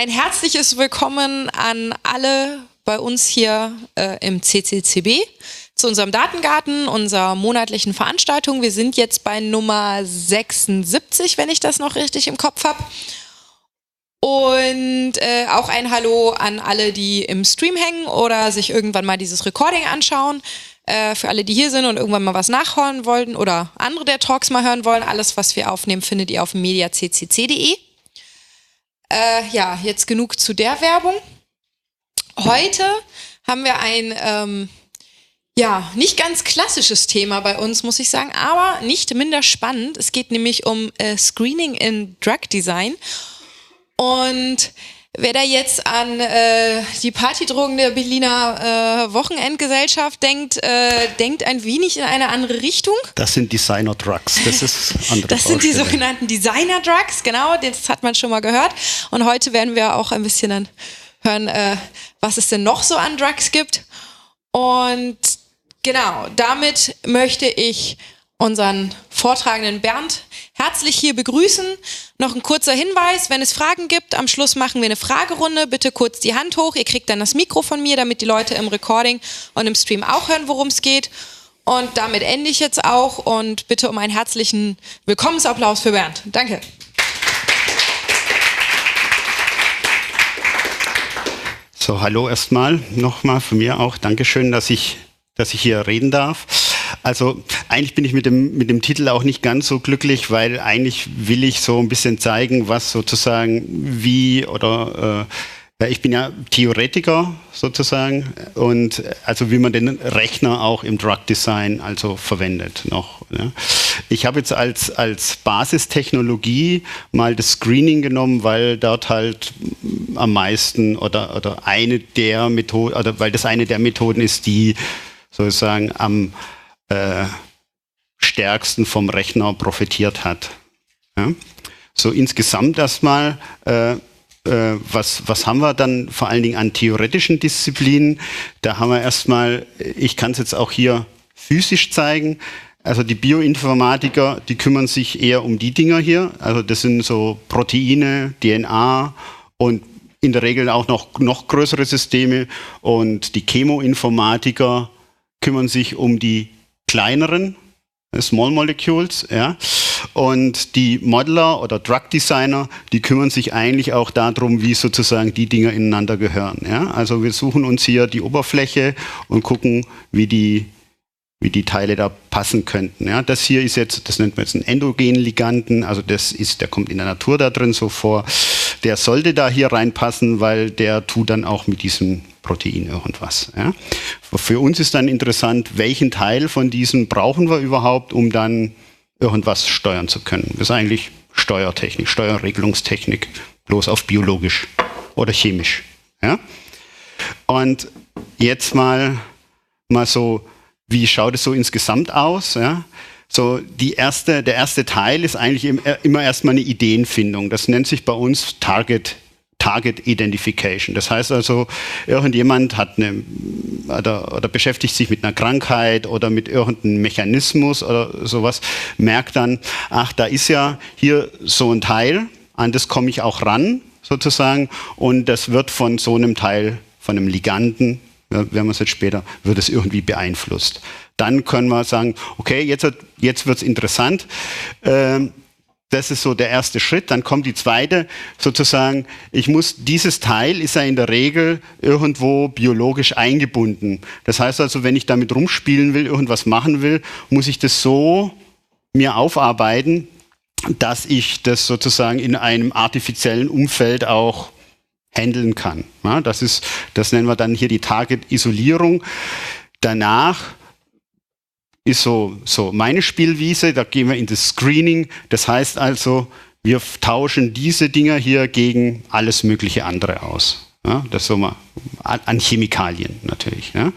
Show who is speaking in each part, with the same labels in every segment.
Speaker 1: Ein herzliches Willkommen an alle bei uns hier im CCCB zu unserem Datengarten, unserer monatlichen Veranstaltung. Wir sind jetzt bei Nummer 76, wenn ich das noch richtig im Kopf habe. Und auch ein Hallo an alle, die im Stream hängen oder sich irgendwann mal dieses Recording anschauen. Für alle, die hier sind und irgendwann mal was nachhören wollen oder andere der Talks mal hören wollen. Alles, was wir aufnehmen, findet ihr auf mediaccc.de. Ja, jetzt genug zu der Werbung. Heute haben wir ein nicht ganz klassisches Thema bei uns, muss ich sagen, aber nicht minder spannend. Es geht nämlich um Screening in Drug Design. Und wer da jetzt an die Partydrogen der Berliner Wochenendgesellschaft denkt, denkt ein wenig in eine andere Richtung.
Speaker 2: Das sind Designer-Drugs, das ist andere
Speaker 1: Das sind die sogenannten Designer-Drugs, genau, das hat man schon mal gehört. Und heute werden wir auch ein bisschen dann hören, was es denn noch so an Drugs gibt. Und genau, damit möchte ich unseren Vortragenden Bernd herzlich hier begrüßen. Noch ein kurzer Hinweis, wenn es Fragen gibt, am Schluss machen wir eine Fragerunde. Bitte kurz die Hand hoch, ihr kriegt dann das Mikro von mir, damit die Leute im Recording und im Stream auch hören, worum es geht. Und damit ende ich jetzt auch und bitte um einen herzlichen Willkommensapplaus für Bernd. Danke.
Speaker 2: So, hallo erstmal, nochmal von mir auch. Dankeschön, dass ich hier reden darf. Also eigentlich bin ich mit dem Titel auch nicht ganz so glücklich, weil eigentlich will ich so ein bisschen zeigen, was sozusagen wie ich bin ja Theoretiker sozusagen und also wie man den Rechner auch im Drug Design also verwendet noch. Ne? Ich habe jetzt als Basistechnologie mal das Screening genommen, weil dort halt am meisten oder eine der Methoden, oder weil das eine der Methoden ist, die sozusagen am stärksten vom Rechner profitiert hat. Ja? So insgesamt erstmal, was haben wir dann vor allen Dingen an theoretischen Disziplinen? Da haben wir erstmal, ich kann es jetzt auch hier physisch zeigen, also die Bioinformatiker, die kümmern sich eher um die Dinger hier, also das sind so Proteine, DNA und in der Regel auch noch größere Systeme und die Chemoinformatiker kümmern sich um die kleineren Small Molecules, ja. Und die Modeler oder Drug Designer, die kümmern sich eigentlich auch darum, wie sozusagen die Dinger ineinander gehören, ja. Also wir suchen uns hier die Oberfläche und gucken, wie die Teile da passen könnten. Ja, das hier ist jetzt, das nennt man jetzt einen endogenen Liganten, also der kommt in der Natur da drin so vor. Der sollte da hier reinpassen, weil der tut dann auch mit diesem Protein irgendwas. Ja. Für uns ist dann interessant, welchen Teil von diesem brauchen wir überhaupt, um dann irgendwas steuern zu können. Das ist eigentlich Steuertechnik, Steuerregelungstechnik, bloß auf biologisch oder chemisch. Ja. Und jetzt mal so, wie schaut es so insgesamt aus? Ja? So der erste Teil ist eigentlich immer erstmal eine Ideenfindung. Das nennt sich bei uns Target Identification. Das heißt also, irgendjemand hat oder beschäftigt sich mit einer Krankheit oder mit irgendeinem Mechanismus oder sowas, merkt dann, ach, da ist ja hier so ein Teil, an das komme ich auch ran, sozusagen, und das wird von so einem Teil, von einem Liganden, werden wir es jetzt später, wird es irgendwie beeinflusst. Dann können wir sagen, okay, jetzt wird es interessant. Das ist so der erste Schritt. Dann kommt die zweite, sozusagen, dieses Teil ist ja in der Regel irgendwo biologisch eingebunden. Das heißt also, wenn ich damit rumspielen will, irgendwas machen will, muss ich das so mir aufarbeiten, dass ich das sozusagen in einem artifiziellen Umfeld auch handeln kann. Ja, das nennen wir dann hier die Target-Isolierung. Danach ist so meine Spielwiese, da gehen wir in das Screening. Das heißt also, wir tauschen diese Dinger hier gegen alles mögliche andere aus. Ja, das so mal an Chemikalien natürlich. Ja.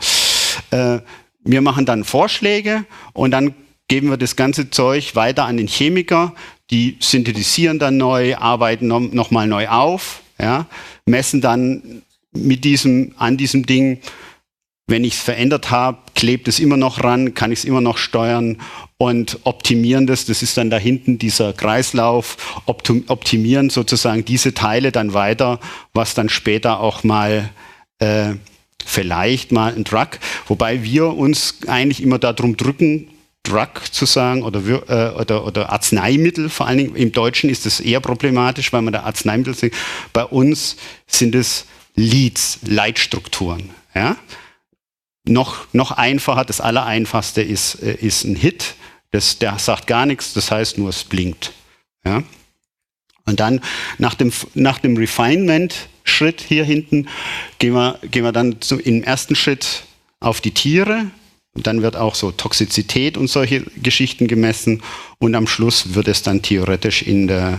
Speaker 2: Wir machen dann Vorschläge und dann geben wir das ganze Zeug weiter an den Chemiker. Die synthetisieren dann neu, arbeiten nochmal neu auf. Ja, messen dann an diesem Ding Wenn ich es verändert habe, klebt es immer noch ran, kann ich es immer noch steuern und optimieren das ist dann da hinten dieser Kreislauf, optimieren sozusagen diese Teile dann weiter, was dann später auch mal vielleicht mal ein Drug, wobei wir uns eigentlich immer darum drücken, Drug zu sagen oder Arzneimittel, vor allen Dingen im Deutschen ist das eher problematisch, weil man da Arzneimittel sieht. Bei uns sind es Leads, Leitstrukturen. Ja? Noch einfacher, das Allereinfachste ist ein Hit, der sagt gar nichts, das heißt nur, es blinkt. Ja? Und dann nach dem Refinement-Schritt hier hinten gehen wir dann im ersten Schritt auf die Tiere. Und dann wird auch so Toxizität und solche Geschichten gemessen. Und am Schluss wird es dann theoretisch an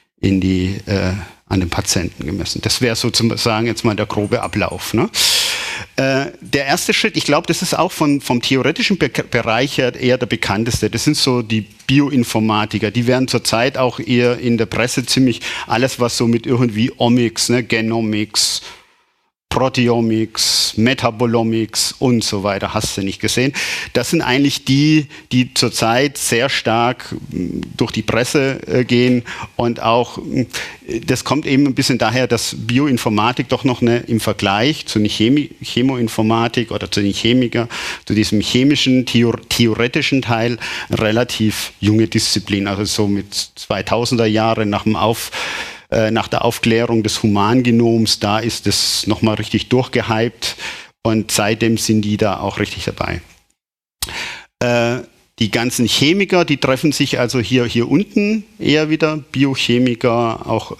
Speaker 2: den Patienten gemessen. Das wäre sozusagen jetzt mal der grobe Ablauf. Ne? Der erste Schritt, ich glaube, das ist auch vom theoretischen Bereich her eher der bekannteste. Das sind so die Bioinformatiker. Die werden zurzeit auch eher in der Presse ziemlich alles, was so mit irgendwie Omics, ne, Genomics, Proteomics, Metabolomics und so weiter, hast du nicht gesehen. Das sind eigentlich die zurzeit sehr stark durch die Presse gehen und auch, das kommt eben ein bisschen daher, dass Bioinformatik doch noch im Vergleich zu einer Chemoinformatik oder zu den Chemikern, zu diesem chemischen, theoretischen Teil, eine relativ junge Disziplin, also so mit 2000er Jahre nach der Aufklärung des Humangenoms, da ist es nochmal richtig durchgehypt und seitdem sind die da auch richtig dabei. Die ganzen Chemiker, die treffen sich also hier unten eher wieder, Biochemiker, auch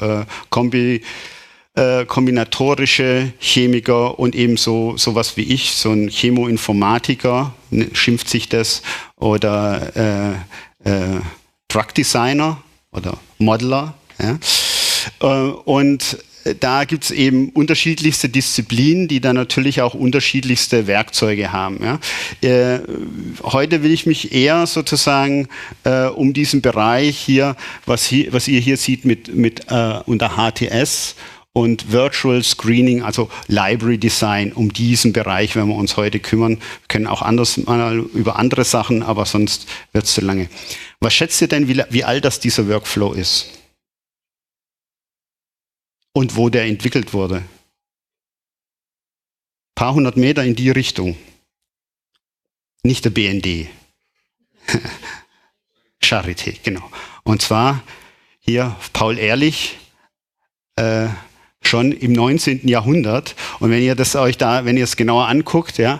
Speaker 2: kombinatorische Chemiker und eben sowas wie ich, so ein Chemoinformatiker, schimpft sich das, oder Drug Designer oder Modeler, ja. Und da gibt es eben unterschiedlichste Disziplinen, die dann natürlich auch unterschiedlichste Werkzeuge haben. Ja. Heute will ich mich eher sozusagen um diesen Bereich hier, was ihr hier seht unter HTS und Virtual Screening, also Library Design, um diesen Bereich werden wir uns heute kümmern. Wir können auch mal über andere Sachen, aber sonst wird es zu lange. Was schätzt ihr denn, wie alt das dieser Workflow ist? Und wo der entwickelt wurde. Ein paar hundert Meter in die Richtung. Nicht der BND. Charité, genau. Und zwar hier Paul Ehrlich, schon im 19. Jahrhundert. Und wenn ihr es genauer anguckt, ja,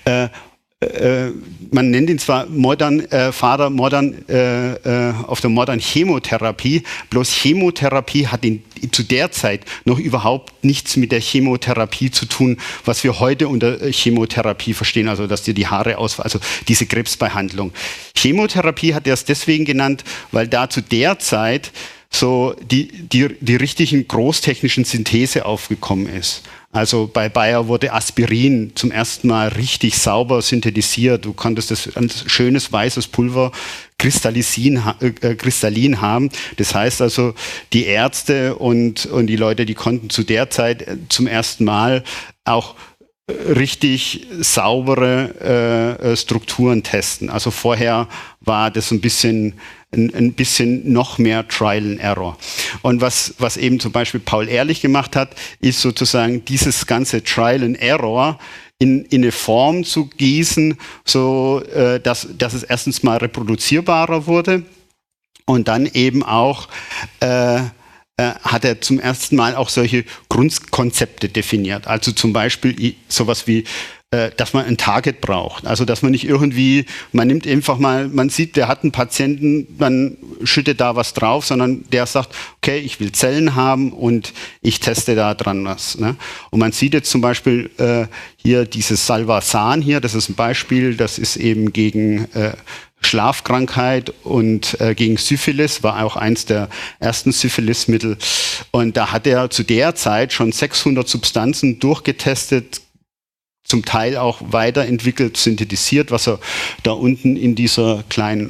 Speaker 2: man nennt ihn zwar Father Modern of the Modern Chemotherapie, bloß Chemotherapie hat zu der Zeit noch überhaupt nichts mit der Chemotherapie zu tun, was wir heute unter Chemotherapie verstehen, also dass dir die Haare ausfallen, also diese Krebsbehandlung. Chemotherapie hat er es deswegen genannt, weil da zu der Zeit so die richtigen großtechnischen Synthese aufgekommen ist. Also bei Bayer wurde Aspirin zum ersten Mal richtig sauber synthetisiert. Du konntest ein schönes weißes Pulver kristallin haben. Das heißt also, die Ärzte und die Leute, die konnten zu der Zeit zum ersten Mal auch richtig saubere Strukturen testen. Also vorher war das ein bisschen noch mehr Trial and Error. Und was eben zum Beispiel Paul Ehrlich gemacht hat, ist sozusagen dieses ganze Trial and Error in eine Form zu gießen, so dass es erstens mal reproduzierbarer wurde und dann eben auch hat er zum ersten Mal auch solche Grundkonzepte definiert. Also zum Beispiel sowas wie, dass man ein Target braucht. Also dass man nicht irgendwie, man nimmt einfach mal, man sieht, der hat einen Patienten, man schüttet da was drauf, sondern der sagt, okay, ich will Zellen haben und ich teste da dran was. Ne? Und man sieht jetzt zum Beispiel hier dieses Salvarsan hier, das ist ein Beispiel, das ist eben gegen Schlafkrankheit und gegen Syphilis, war auch eins der ersten Syphilismittel. Und da hat er zu der Zeit schon 600 Substanzen durchgetestet, zum Teil auch weiterentwickelt, synthetisiert, was er da unten in dieser kleinen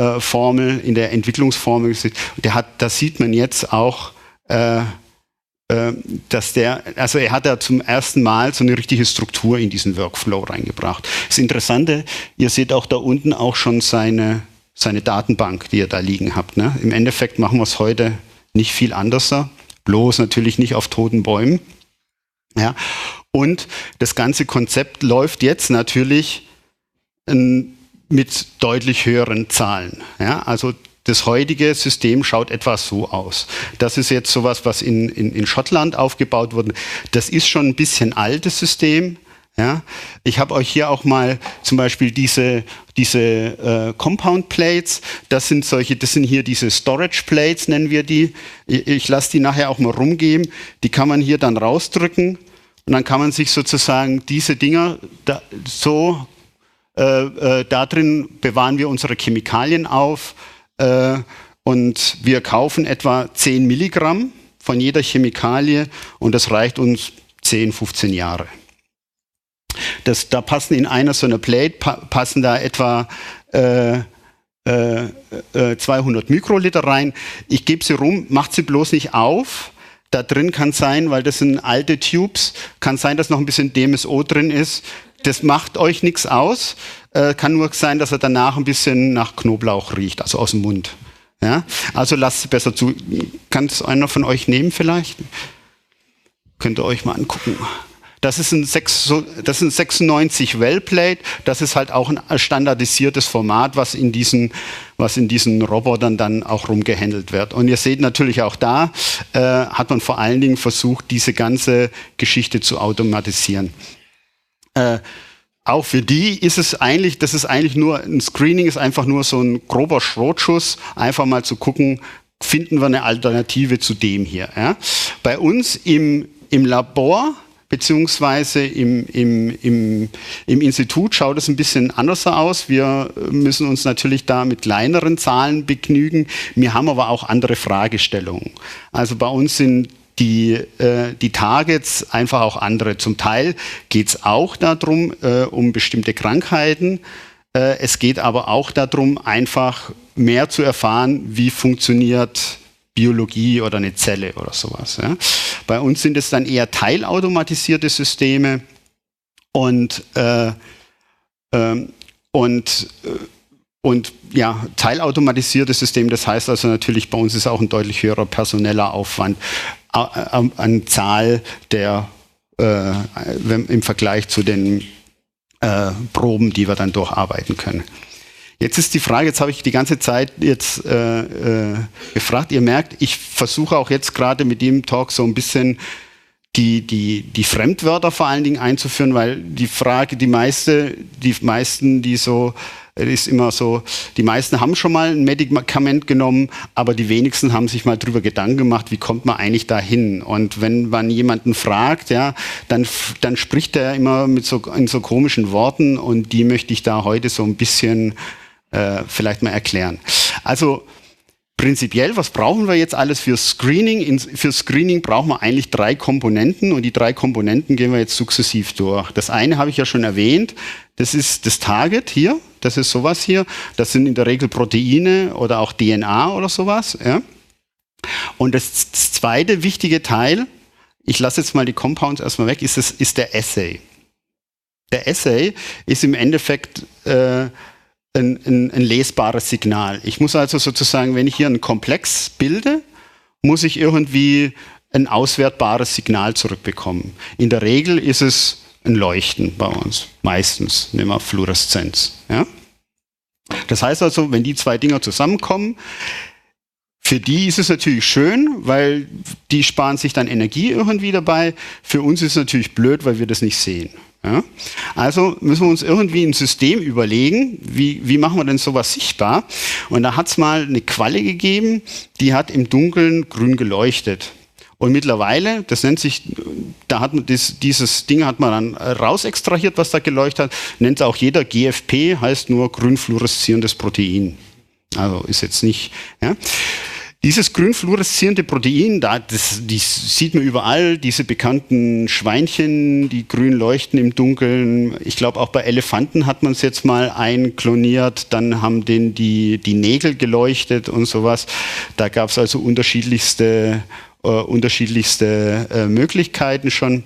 Speaker 2: Reaktionsformel, in der Entwicklungsformel sieht. Da sieht man jetzt auch also er hat da zum ersten Mal so eine richtige Struktur in diesen Workflow reingebracht. Das Interessante, ihr seht auch da unten auch schon seine Datenbank, die ihr da liegen habt. Ne? Im Endeffekt machen wir es heute nicht viel anders, bloß natürlich nicht auf toten Bäumen. Ja? Und das ganze Konzept läuft jetzt natürlich mit deutlich höheren Zahlen. Ja? Also das heutige System schaut etwa so aus. Das ist jetzt sowas, was in Schottland aufgebaut wurde. Das ist schon ein bisschen altes System. Ja? Ich habe euch hier auch mal zum Beispiel diese Compound Plates. Das sind hier diese Storage Plates, nennen wir die. Ich lasse die nachher auch mal rumgehen. Die kann man hier dann rausdrücken und dann kann man sich sozusagen diese Dinger da drin bewahren wir unsere Chemikalien auf. Und wir kaufen etwa 10 Milligramm von jeder Chemikalie und das reicht uns 10, 15 Jahre. Da passen in einer so einer Plate passen da etwa 200 Mikroliter rein. Ich gebe sie rum, macht sie bloß nicht auf. Da drin kann sein, weil das sind alte Tubes, kann sein, dass noch ein bisschen DMSO drin ist. Das macht euch nichts aus. Kann nur sein, dass er danach ein bisschen nach Knoblauch riecht, also aus dem Mund. Ja? Also lasst es besser zu. Kann es einer von euch nehmen vielleicht? Könnt ihr euch mal angucken. Das ist ein 96 Well-Plate. Das ist halt auch ein standardisiertes Format, was in diesen Robotern dann auch rumgehandelt wird. Und ihr seht natürlich auch da, hat man vor allen Dingen versucht, diese ganze Geschichte zu automatisieren. Auch für die ist es eigentlich, ein Screening ist einfach nur so ein grober Schrotschuss, einfach mal zu gucken, finden wir eine Alternative zu dem hier. Ja? Bei uns im Labor beziehungsweise im Institut schaut es ein bisschen anders aus. Wir müssen uns natürlich da mit kleineren Zahlen begnügen. Wir haben aber auch andere Fragestellungen. Also bei uns sind die Targets einfach auch andere. Zum Teil geht es auch darum, um bestimmte Krankheiten. Es geht aber auch darum, einfach mehr zu erfahren, wie funktioniert Biologie oder eine Zelle oder sowas. Ja. Bei uns sind es dann eher teilautomatisierte Systeme und teilautomatisierte Systeme, das heißt also natürlich, bei uns ist auch ein deutlich höherer personeller Aufwand an Zahl im Vergleich zu den Proben, die wir dann durcharbeiten können. Jetzt ist die Frage, jetzt habe ich die ganze Zeit gefragt, ihr merkt, ich versuche auch jetzt gerade mit dem Talk so ein bisschen die Fremdwörter vor allen Dingen einzuführen, weil die Frage, die meisten haben schon mal ein Medikament genommen, aber die wenigsten haben sich mal drüber Gedanken gemacht, wie kommt man eigentlich dahin? Und wenn man jemanden fragt, ja, dann spricht er immer in so komischen Worten und die möchte ich da heute so ein bisschen vielleicht mal erklären. Also prinzipiell, was brauchen wir jetzt alles für Screening? Für Screening brauchen wir eigentlich 3 Komponenten und die 3 Komponenten gehen wir jetzt sukzessiv durch. Das eine habe ich ja schon erwähnt, das ist das Target hier, das ist sowas hier. Das sind in der Regel Proteine oder auch DNA oder sowas. Ja. Und das zweite wichtige Teil, ich lasse jetzt mal die Compounds erstmal weg, ist der Assay. Der Assay ist im Endeffekt ein lesbares Signal. Ich muss also sozusagen, wenn ich hier einen Komplex bilde, muss ich irgendwie ein auswertbares Signal zurückbekommen. In der Regel ist es ein Leuchten bei uns. Meistens nehmen wir Fluoreszenz. Ja? Das heißt also, wenn die 2 Dinger zusammenkommen, für die ist es natürlich schön, weil die sparen sich dann Energie irgendwie dabei. Für uns ist es natürlich blöd, weil wir das nicht sehen. Ja? Also müssen wir uns irgendwie ein System überlegen, wie machen wir denn sowas sichtbar? Und da hat es mal eine Qualle gegeben, die hat im Dunkeln grün geleuchtet. Und mittlerweile, das nennt sich, dieses Ding hat man dann raus extrahiert, was da geleuchtet hat, nennt auch jeder GFP, heißt nur grün fluoreszierendes Protein. Also ist jetzt nicht, ja. Dieses grün fluoreszierende Protein, die sieht man überall, diese bekannten Schweinchen, die grün leuchten im Dunkeln. Ich glaube, auch bei Elefanten hat man es jetzt mal einkloniert, dann haben denen die Nägel geleuchtet und sowas. Da gab es also unterschiedlichste unterschiedlichste Möglichkeiten schon.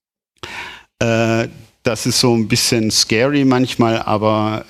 Speaker 2: Das ist so ein bisschen scary manchmal, aber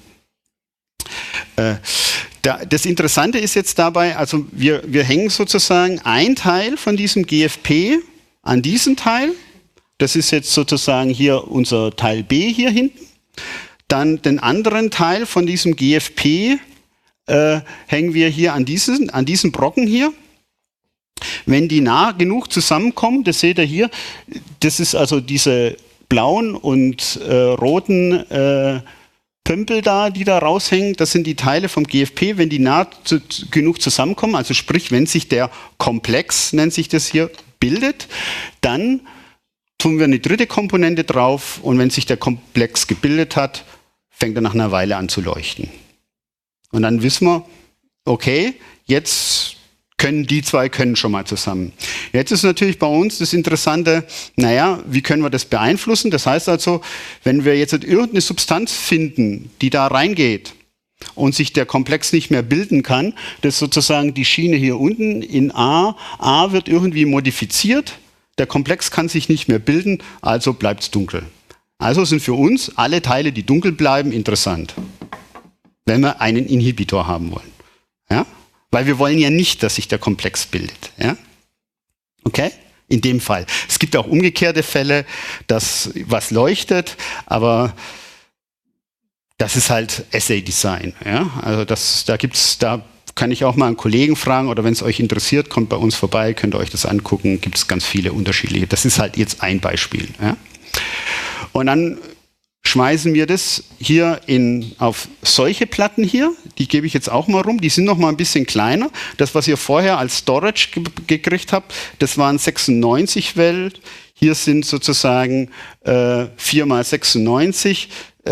Speaker 2: das Interessante ist jetzt dabei, also wir hängen sozusagen ein Teil von diesem GFP an diesen Teil. Das ist jetzt sozusagen hier unser Teil B hier hinten. Dann den anderen Teil von diesem GFP hängen wir hier an diesen Brocken hier. Wenn die nah genug zusammenkommen, das seht ihr hier, das ist also diese blauen und roten Pömpel da, die da raushängen, das sind die Teile vom GFP, wenn die nah genug zusammenkommen, also sprich, wenn sich der Komplex, nennt sich das hier, bildet, dann tun wir eine dritte Komponente drauf und wenn sich der Komplex gebildet hat, fängt er nach einer Weile an zu leuchten. Und dann wissen wir, okay, jetzt die zwei können schon mal zusammen. Jetzt ist natürlich bei uns das Interessante, naja, wie können wir das beeinflussen? Das heißt also, wenn wir jetzt irgendeine Substanz finden, die da reingeht und sich der Komplex nicht mehr bilden kann, das ist sozusagen die Schiene hier unten in A. A wird irgendwie modifiziert, der Komplex kann sich nicht mehr bilden, also bleibt es dunkel. Also sind für uns alle Teile, die dunkel bleiben, interessant, wenn wir einen Inhibitor haben wollen. Ja? Weil wir wollen ja nicht, dass sich der Komplex bildet. Ja? Okay? In dem Fall. Es gibt auch umgekehrte Fälle, dass was leuchtet, aber das ist halt Assay-Design. Ja? Also da kann ich auch mal einen Kollegen fragen oder wenn es euch interessiert, kommt bei uns vorbei, könnt ihr euch das angucken, gibt es ganz viele unterschiedliche. Das ist halt jetzt ein Beispiel. Ja? Und dann schmeißen wir das hier auf solche Platten hier, die gebe ich jetzt auch mal rum, die sind noch mal ein bisschen kleiner. Das, was ihr vorher als Storage gekriegt habt, das waren 96 Well, hier sind sozusagen 4 mal 96,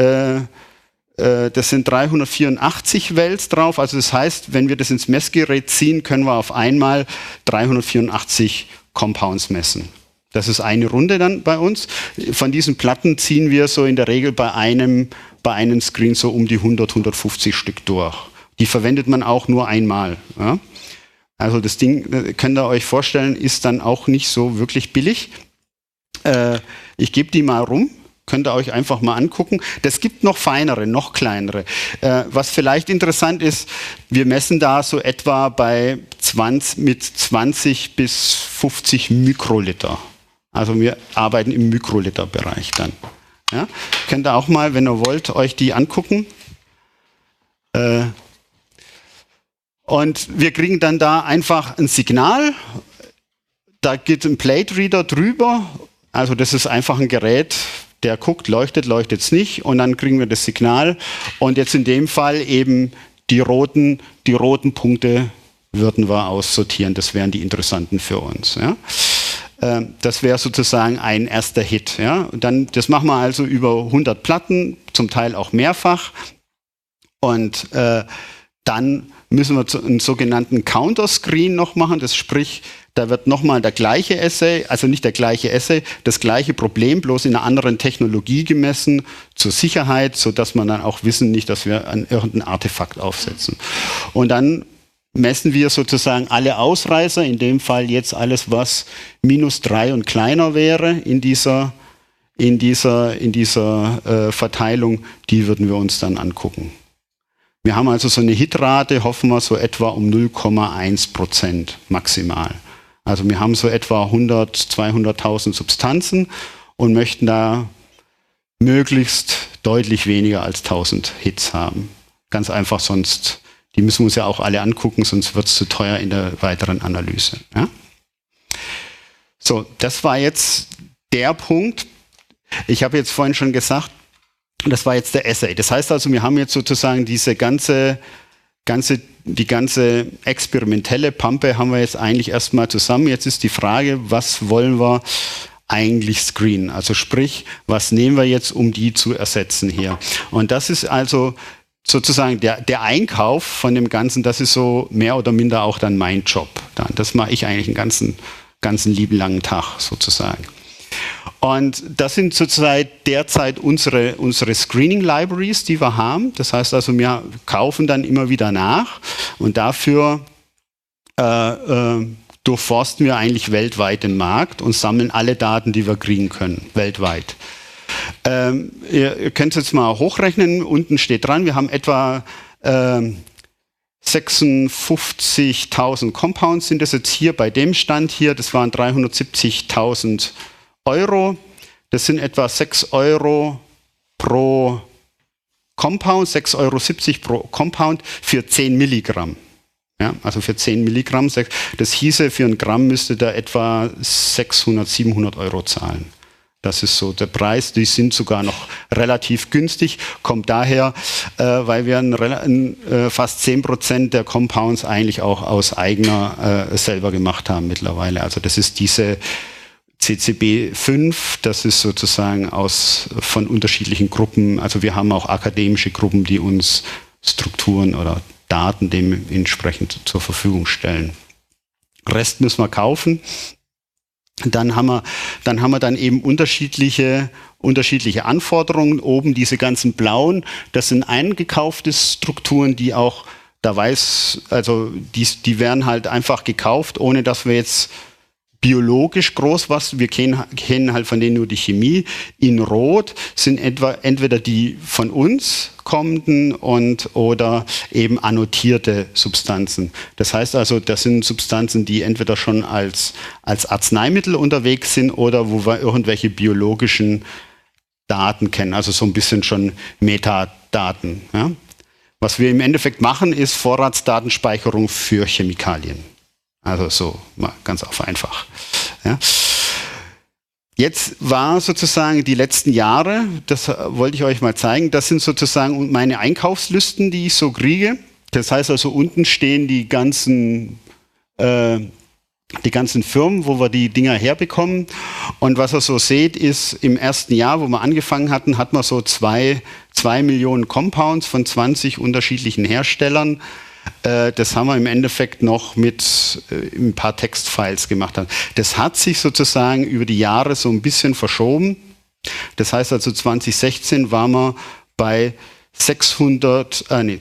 Speaker 2: das sind 384 Wells drauf, also das heißt, wenn wir das ins Messgerät ziehen, können wir auf einmal 384 Compounds messen. Das ist eine Runde dann bei uns. Von diesen Platten ziehen wir so in der Regel bei einem Screen so um die 100, 150 Stück durch. Die verwendet man auch nur einmal. Ja? Also das Ding, könnt ihr euch vorstellen, ist dann auch nicht so wirklich billig. Ich gebe die mal rum. Könnt ihr euch einfach mal angucken. Das gibt noch feinere, noch kleinere. Was vielleicht interessant ist, wir messen da so etwa mit 20 bis 50 Mikroliter. Also wir arbeiten im Mikroliter-Bereich dann. Ja? Könnt ihr auch mal, wenn ihr wollt, euch die angucken. Und wir kriegen dann da einfach ein Signal. Da geht ein Plate Reader drüber. Also das ist einfach ein Gerät, der guckt, leuchtet es nicht. Und dann kriegen wir das Signal. Und jetzt in dem Fall eben die roten Punkte würden wir aussortieren. Das wären die interessanten für uns. Ja? Das wäre sozusagen ein erster Hit. Ja? Und dann, das machen wir also über 100 Platten, zum Teil auch mehrfach. Und dann müssen wir einen sogenannten Counter-Screen noch machen. Das sprich, da wird nochmal der gleiche Assay, also nicht der gleiche Assay, das gleiche Problem, bloß in einer anderen Technologie gemessen, zur Sicherheit, sodass man dann auch wissen, nicht, dass wir an irgendein Artefakt aufsetzen. Und dann messen wir sozusagen alle Ausreißer, in dem Fall jetzt alles, was -3 und kleiner wäre in dieser Verteilung, die würden wir uns dann angucken. Wir haben also so eine Hitrate, hoffen wir so etwa um 0,1% maximal. Also wir haben so etwa 100.000, 200.000 Substanzen und möchten da möglichst deutlich weniger als 1000 Hits haben. Ganz einfach, sonst, die müssen wir uns ja auch alle angucken, sonst wird es zu teuer in der weiteren Analyse. Ja? So, das war jetzt der Punkt. Ich habe jetzt vorhin schon gesagt, das war jetzt der Assay. Das heißt also, wir haben jetzt sozusagen die ganze experimentelle Pampe haben wir jetzt eigentlich erstmal zusammen. Jetzt ist die Frage, was wollen wir eigentlich screenen? Also sprich, was nehmen wir jetzt, um die zu ersetzen hier? Und das ist also sozusagen der Einkauf von dem Ganzen, das ist so mehr oder minder auch dann mein Job. Das mache ich eigentlich einen ganzen lieben langen Tag sozusagen. Und das sind sozusagen derzeit unsere Screening-Libraries, die wir haben. Das heißt also, wir kaufen dann immer wieder nach und dafür durchforsten wir eigentlich weltweit den Markt und sammeln alle Daten, die wir kriegen können, weltweit. Ihr könnt es jetzt mal hochrechnen, unten steht dran, wir haben etwa 56.000 Compounds sind das jetzt hier bei dem Stand hier, das waren 370.000 Euro. Das sind etwa 6 Euro pro Compound, 6,70 Euro pro Compound für 10 Milligramm. Ja, also für 10 Milligramm. Das hieße, für ein Gramm müsste da etwa 600, 700 Euro zahlen. Das ist so der Preis. Die sind sogar noch relativ günstig. Kommt daher, weil wir fast 10% der Compounds eigentlich auch aus eigener selber gemacht haben mittlerweile. Also das ist diese CCB5, das ist sozusagen von unterschiedlichen Gruppen. Also wir haben auch akademische Gruppen, die uns Strukturen oder Daten dementsprechend zur Verfügung stellen. Rest müssen wir kaufen. Dann haben wir dann eben unterschiedliche Anforderungen. Oben diese ganzen blauen, das sind eingekaufte Strukturen, die auch, die werden halt einfach gekauft, ohne dass wir jetzt biologisch groß wir kennen halt von denen nur die Chemie. In Rot sind entweder die von uns kommenden oder eben annotierte Substanzen. Das heißt also, das sind Substanzen, die entweder schon als Arzneimittel unterwegs sind oder wo wir irgendwelche biologischen Daten kennen, also so ein bisschen schon Metadaten. Ja? Was wir im Endeffekt machen, ist Vorratsdatenspeicherung für Chemikalien. Also so, mal ganz auf einfach. Ja. Jetzt war sozusagen die letzten Jahre, das wollte ich euch mal zeigen, das sind sozusagen meine Einkaufslisten, die ich so kriege. Das heißt also, unten stehen die ganzen Firmen, wo wir die Dinger herbekommen. Und was ihr so seht, ist im ersten Jahr, wo wir angefangen hatten, hat man so 2 Millionen Compounds von 20 unterschiedlichen Herstellern. Das haben wir im Endeffekt noch mit ein paar Textfiles gemacht. Das hat sich sozusagen über die Jahre so ein bisschen verschoben. Das heißt also 2016 waren wir bei 200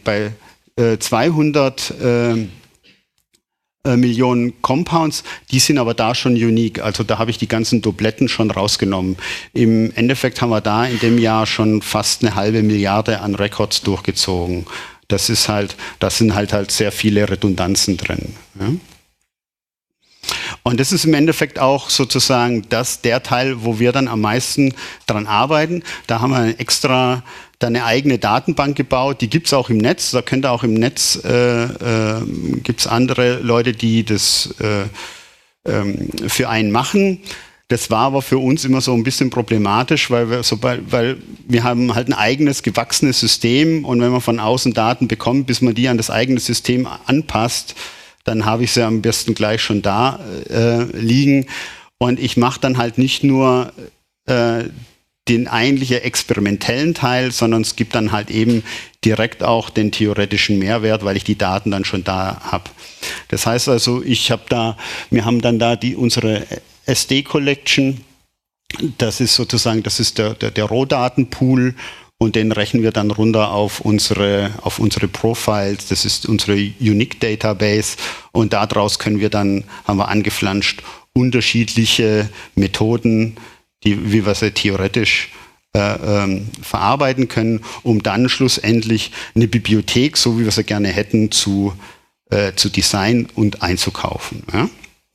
Speaker 2: Millionen Compounds, die sind aber da schon unique. Also da habe ich die ganzen Dubletten schon rausgenommen. Im Endeffekt haben wir da in dem Jahr schon fast 1/2 Milliarde an Records durchgezogen. Da sind halt sehr viele Redundanzen drin. Ja? Und das ist im Endeffekt auch sozusagen der Teil, wo wir dann am meisten dran arbeiten. Da haben wir extra eine eigene Datenbank gebaut, die gibt es auch im Netz. Da könnt ihr auch im Netz, gibt es andere Leute, die das für einen machen. Das war aber für uns immer so ein bisschen problematisch, weil wir haben halt ein eigenes gewachsenes System und wenn man von außen Daten bekommt, bis man die an das eigene System anpasst, dann habe ich sie am besten gleich schon da liegen. Und ich mache dann halt nicht nur den eigentlichen experimentellen Teil, sondern es gibt dann halt eben direkt auch den theoretischen Mehrwert, weil ich die Daten dann schon da habe. Das heißt also, wir haben dann da unsere SD-Collection, das ist der Rohdatenpool und den rechnen wir dann runter auf unsere Profiles, das ist unsere Unique Database und daraus haben wir angeflanscht unterschiedliche Methoden, wie wir sie theoretisch verarbeiten können, um dann schlussendlich eine Bibliothek, so wie wir sie gerne hätten, zu designen und einzukaufen. Ja?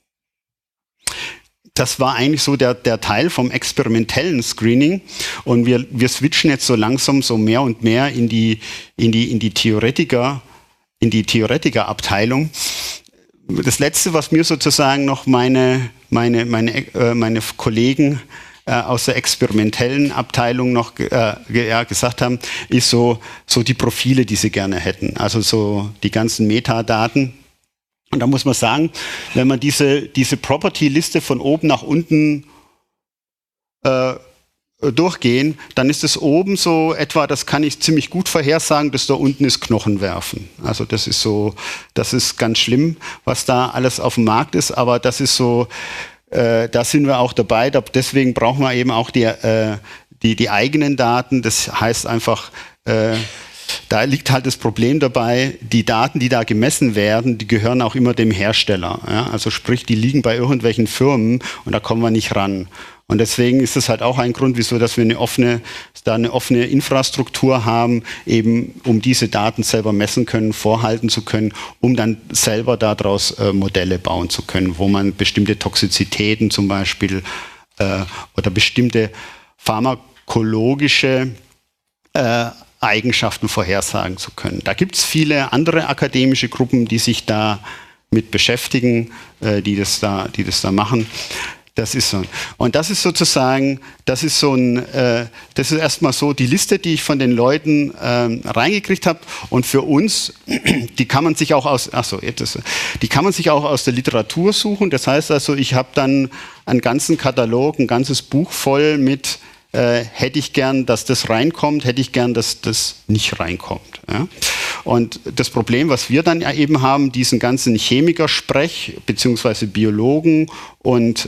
Speaker 2: Das war eigentlich so der Teil vom experimentellen Screening und wir switchen jetzt so langsam so mehr und mehr in die Theoretikerabteilung. Das Letzte, was mir sozusagen noch meine Kollegen aus der experimentellen Abteilung noch gesagt haben, ist so die Profile, die sie gerne hätten. Also so die ganzen Metadaten. Und da muss man sagen, wenn man diese Property-Liste von oben nach unten durchgehen, dann ist es oben so etwa, das kann ich ziemlich gut vorhersagen, dass da unten ist Knochen werfen. Also das ist ganz schlimm, was da alles auf dem Markt ist, aber das ist so, da sind wir auch dabei, deswegen brauchen wir eben auch die eigenen Daten, das heißt einfach, da liegt halt das Problem dabei, die Daten, die da gemessen werden, die gehören auch immer dem Hersteller. Ja? Also sprich, die liegen bei irgendwelchen Firmen und da kommen wir nicht ran. Und deswegen ist es halt auch ein Grund, wieso, dass wir eine offene Infrastruktur haben, eben um diese Daten selber messen können, vorhalten zu können, um dann selber daraus Modelle bauen zu können, wo man bestimmte Toxizitäten zum Beispiel oder bestimmte pharmakologische Eigenschaften vorhersagen zu können. Da gibt es viele andere akademische Gruppen, die sich da mit beschäftigen, die das da machen. Das ist so. Und das ist sozusagen, das ist erstmal so die Liste, die ich von den Leuten reingekriegt habe. Und für uns, die kann man sich auch aus der Literatur suchen. Das heißt also, ich habe dann einen ganzen Katalog, ein ganzes Buch voll mit hätte ich gern, dass das reinkommt, hätte ich gern, dass das nicht reinkommt. Ja? Und das Problem, was wir dann ja eben haben, diesen ganzen Chemikersprech, beziehungsweise Biologen und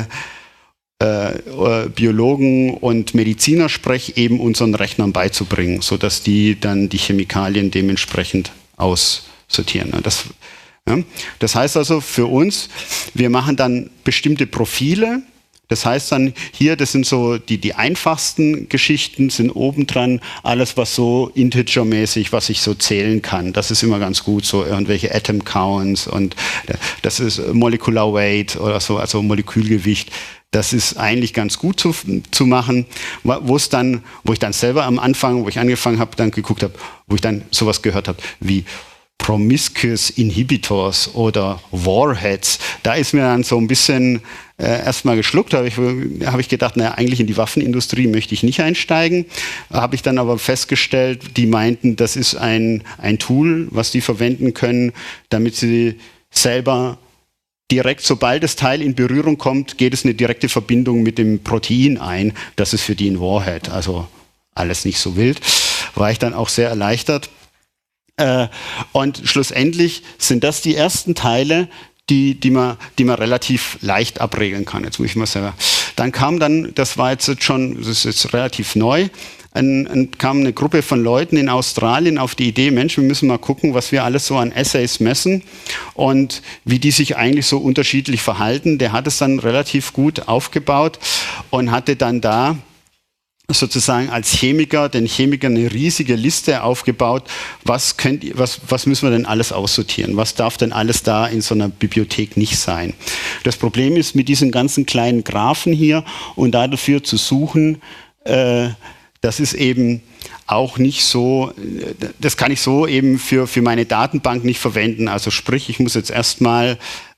Speaker 2: Medizinersprech eben unseren Rechnern beizubringen, sodass die dann die Chemikalien dementsprechend aussortieren. Das heißt also für uns, wir machen dann bestimmte Profile. Das heißt dann hier, das sind so die einfachsten Geschichten, sind obendran alles, was so integermäßig, was ich so zählen kann. Das ist immer ganz gut, so irgendwelche Atom Counts und das ist Molecular Weight oder so, also Molekülgewicht. Das ist eigentlich ganz gut zu machen, wo ich dann selber am Anfang, wo ich angefangen habe, dann geguckt habe, wo ich dann sowas gehört habe wie Promiscuous Inhibitors oder Warheads. Da ist mir dann so ein bisschen erstmal geschluckt, habe ich gedacht, naja, eigentlich in die Waffenindustrie möchte ich nicht einsteigen. Habe ich dann aber festgestellt, die meinten, das ist ein Tool, was die verwenden können, damit sie selber direkt, sobald das Teil in Berührung kommt, geht es eine direkte Verbindung mit dem Protein ein. Das ist für die ein Warhead. Also alles nicht so wild. War ich dann auch sehr erleichtert. Und schlussendlich sind das die ersten Teile, die man relativ leicht abregeln kann. Jetzt muss ich mal selber. Dann kam das ist jetzt relativ neu, kam eine Gruppe von Leuten in Australien auf die Idee, Mensch, wir müssen mal gucken, was wir alles so an Assays messen und wie die sich eigentlich so unterschiedlich verhalten. Der hat es dann relativ gut aufgebaut und hatte dann da sozusagen als Chemiker, den Chemikern eine riesige Liste aufgebaut, was müssen wir denn alles aussortieren, was darf denn alles da in so einer Bibliothek nicht sein. Das Problem ist mit diesen ganzen kleinen Graphen hier und dafür zu suchen, das ist eben auch nicht so, das kann ich so eben für meine Datenbank nicht verwenden. Also sprich, ich muss jetzt erstmal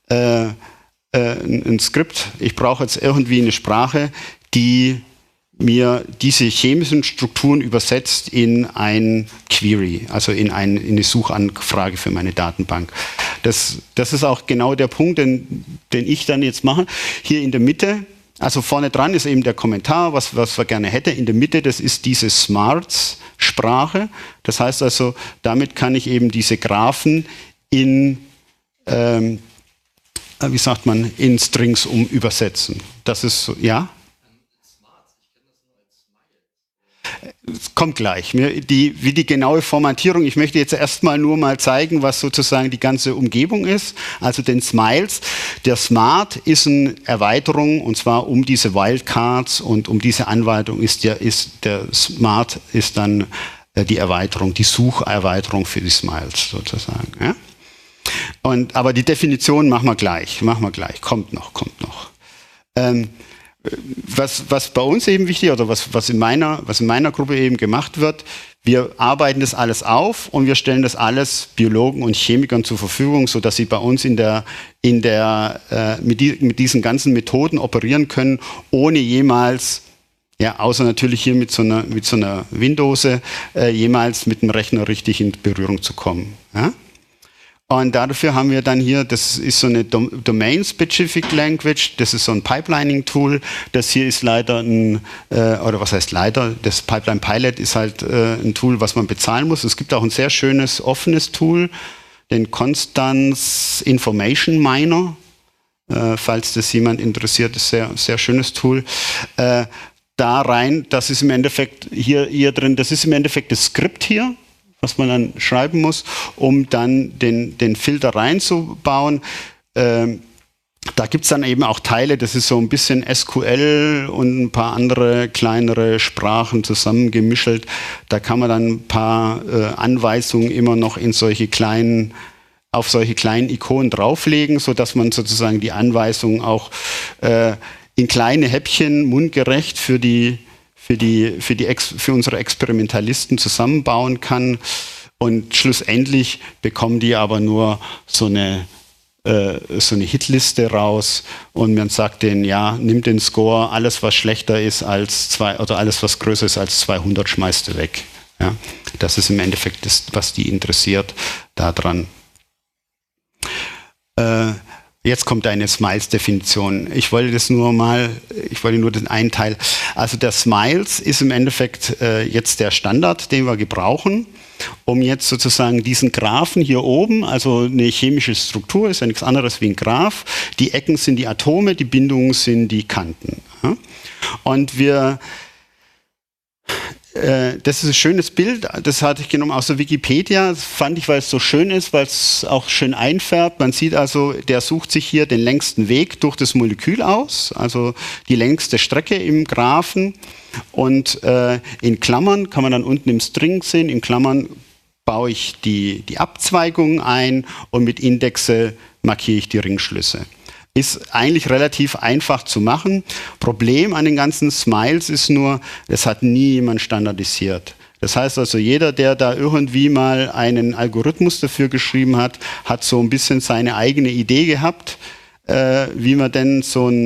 Speaker 2: ein Skript, ich brauche jetzt irgendwie eine Sprache, die mir diese chemischen Strukturen übersetzt in ein Query, also in eine Suchanfrage für meine Datenbank. Das ist auch genau der Punkt, den ich dann jetzt mache. Hier in der Mitte, also vorne dran ist eben der Kommentar, was wir gerne hätten. In der Mitte, das ist diese Smarts-Sprache. Das heißt also, damit kann ich eben diese Graphen in Strings übersetzen. Das ist so, ja? Es kommt gleich. Wie die genaue Formatierung, ich möchte jetzt erstmal nur mal zeigen, was sozusagen die ganze Umgebung ist. Also den Smiles. Der Smart ist eine Erweiterung und zwar um diese Wildcards und um diese Anwaltung ist der Smart ist dann die Erweiterung, die Sucherweiterung für die Smiles sozusagen. Ja? Aber die Definition machen wir gleich. Kommt noch. Was bei uns eben wichtig oder was in meiner Gruppe eben gemacht wird, wir arbeiten das alles auf und wir stellen das alles Biologen und Chemikern zur Verfügung, sodass sie bei uns mit diesen ganzen Methoden operieren können, ohne jemals, ja, außer natürlich hier mit so einer Windose, jemals mit dem Rechner richtig in Berührung zu kommen. Ja? Und dafür haben wir dann hier, das ist so eine Domain-Specific Language, das ist so ein Pipelining-Tool. Das hier ist leider das Pipeline Pilot ist halt ein Tool, was man bezahlen muss. Es gibt auch ein sehr schönes, offenes Tool, den Constance Information Miner, falls das jemand interessiert, ist sehr, sehr schönes Tool. Da rein, das ist im Endeffekt hier drin, das ist im Endeffekt das Skript hier, was man dann schreiben muss, um dann den Filter reinzubauen. Da gibt es dann eben auch Teile, das ist so ein bisschen SQL und ein paar andere kleinere Sprachen zusammengemischelt. Da kann man dann ein paar Anweisungen immer noch in auf solche kleinen Ikonen drauflegen, sodass man sozusagen die Anweisungen auch in kleine Häppchen mundgerecht für unsere Experimentalisten zusammenbauen kann. Und schlussendlich bekommen die aber nur so eine Hitliste raus und man sagt denen, ja, nimm den Score, alles was schlechter ist als 2 oder alles was größer ist als 200 schmeißt du weg. Ja, das ist im Endeffekt das, was die interessiert daran. Jetzt kommt eine Smiles-Definition. Ich wollte nur den einen Teil. Also der Smiles ist im Endeffekt jetzt der Standard, den wir gebrauchen, um jetzt sozusagen diesen Graphen hier oben, also eine chemische Struktur, ist ja nichts anderes wie ein Graph. Die Ecken sind die Atome, die Bindungen sind die Kanten. Ja? Und das ist ein schönes Bild, das hatte ich genommen aus der Wikipedia, das fand ich, weil es so schön ist, weil es auch schön einfärbt. Man sieht also, der sucht sich hier den längsten Weg durch das Molekül aus, also die längste Strecke im Graphen. Und in Klammern kann man dann unten im String sehen, in Klammern baue ich die Abzweigungen ein und mit Indexe markiere ich die Ringschlüsse. Ist eigentlich relativ einfach zu machen. Problem an den ganzen Smiles ist nur, es hat nie jemand standardisiert. Das heißt also, jeder, der da irgendwie mal einen Algorithmus dafür geschrieben hat, hat so ein bisschen seine eigene Idee gehabt, wie man denn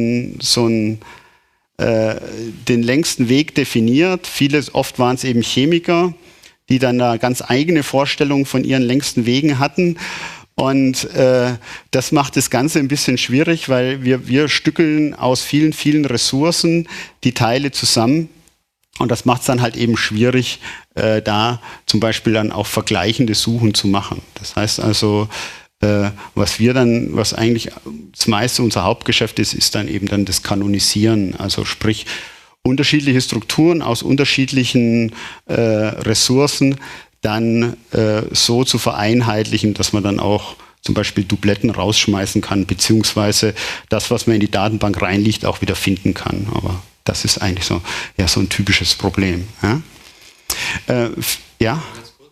Speaker 2: den längsten Weg definiert. Oft waren es eben Chemiker, die dann da ganz eigene Vorstellungen von ihren längsten Wegen hatten. Und das macht das Ganze ein bisschen schwierig, weil wir stückeln aus vielen, vielen Ressourcen die Teile zusammen. Und das macht es dann halt eben schwierig, da zum Beispiel dann auch vergleichende Suchen zu machen. Das heißt also, was eigentlich das meiste unser Hauptgeschäft ist dann eben dann das Kanonisieren. Also sprich, unterschiedliche Strukturen aus unterschiedlichen Ressourcen dann so zu vereinheitlichen, dass man dann auch zum Beispiel Dubletten rausschmeißen kann, beziehungsweise das, was man in die Datenbank reinlegt, auch wieder finden kann. Aber das ist eigentlich so ein typisches Problem. Ja? Ja?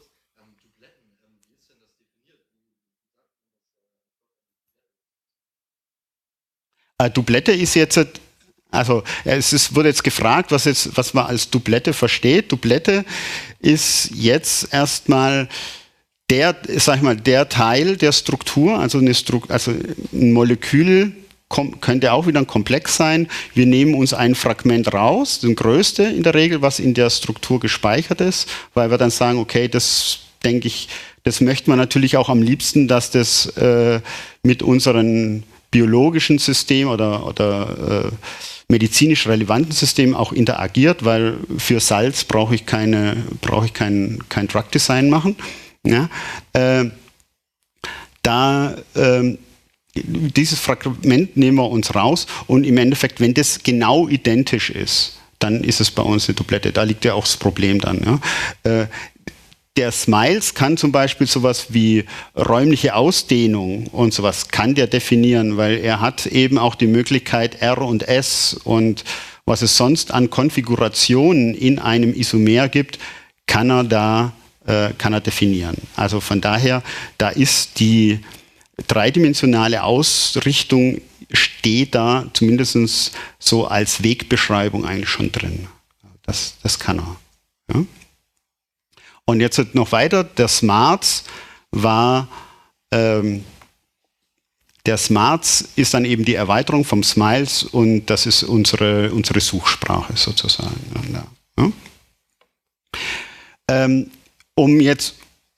Speaker 2: Dublette ist jetzt, also wurde jetzt gefragt, was man als Dublette versteht. Dublette ist jetzt erstmal der Teil der Struktur, also ein Molekül könnte auch wieder ein Komplex sein. Wir nehmen uns ein Fragment raus, das größte in der Regel, was in der Struktur gespeichert ist, weil wir dann sagen, okay, das denke ich, das möchte man natürlich auch am liebsten, dass das mit unseren biologischen System oder medizinisch relevanten System auch interagiert, weil für Salz brauche ich kein Drug Design machen. Ja? Dieses Fragment nehmen wir uns raus und im Endeffekt, wenn das genau identisch ist, dann ist es bei uns eine Dublette. Da liegt ja auch das Problem dann. Ja? Der Smiles kann zum Beispiel sowas wie räumliche Ausdehnung und sowas kann der definieren, weil er hat eben auch die Möglichkeit R und S und was es sonst an Konfigurationen in einem Isomer gibt, kann er definieren. Also von daher, da ist die dreidimensionale Ausrichtung steht da zumindest so als Wegbeschreibung eigentlich schon drin. Das kann er. Ja? Und jetzt noch weiter, der Smarts ist dann eben die Erweiterung vom Smiles und das ist unsere Suchsprache sozusagen. Ja. Um jetzt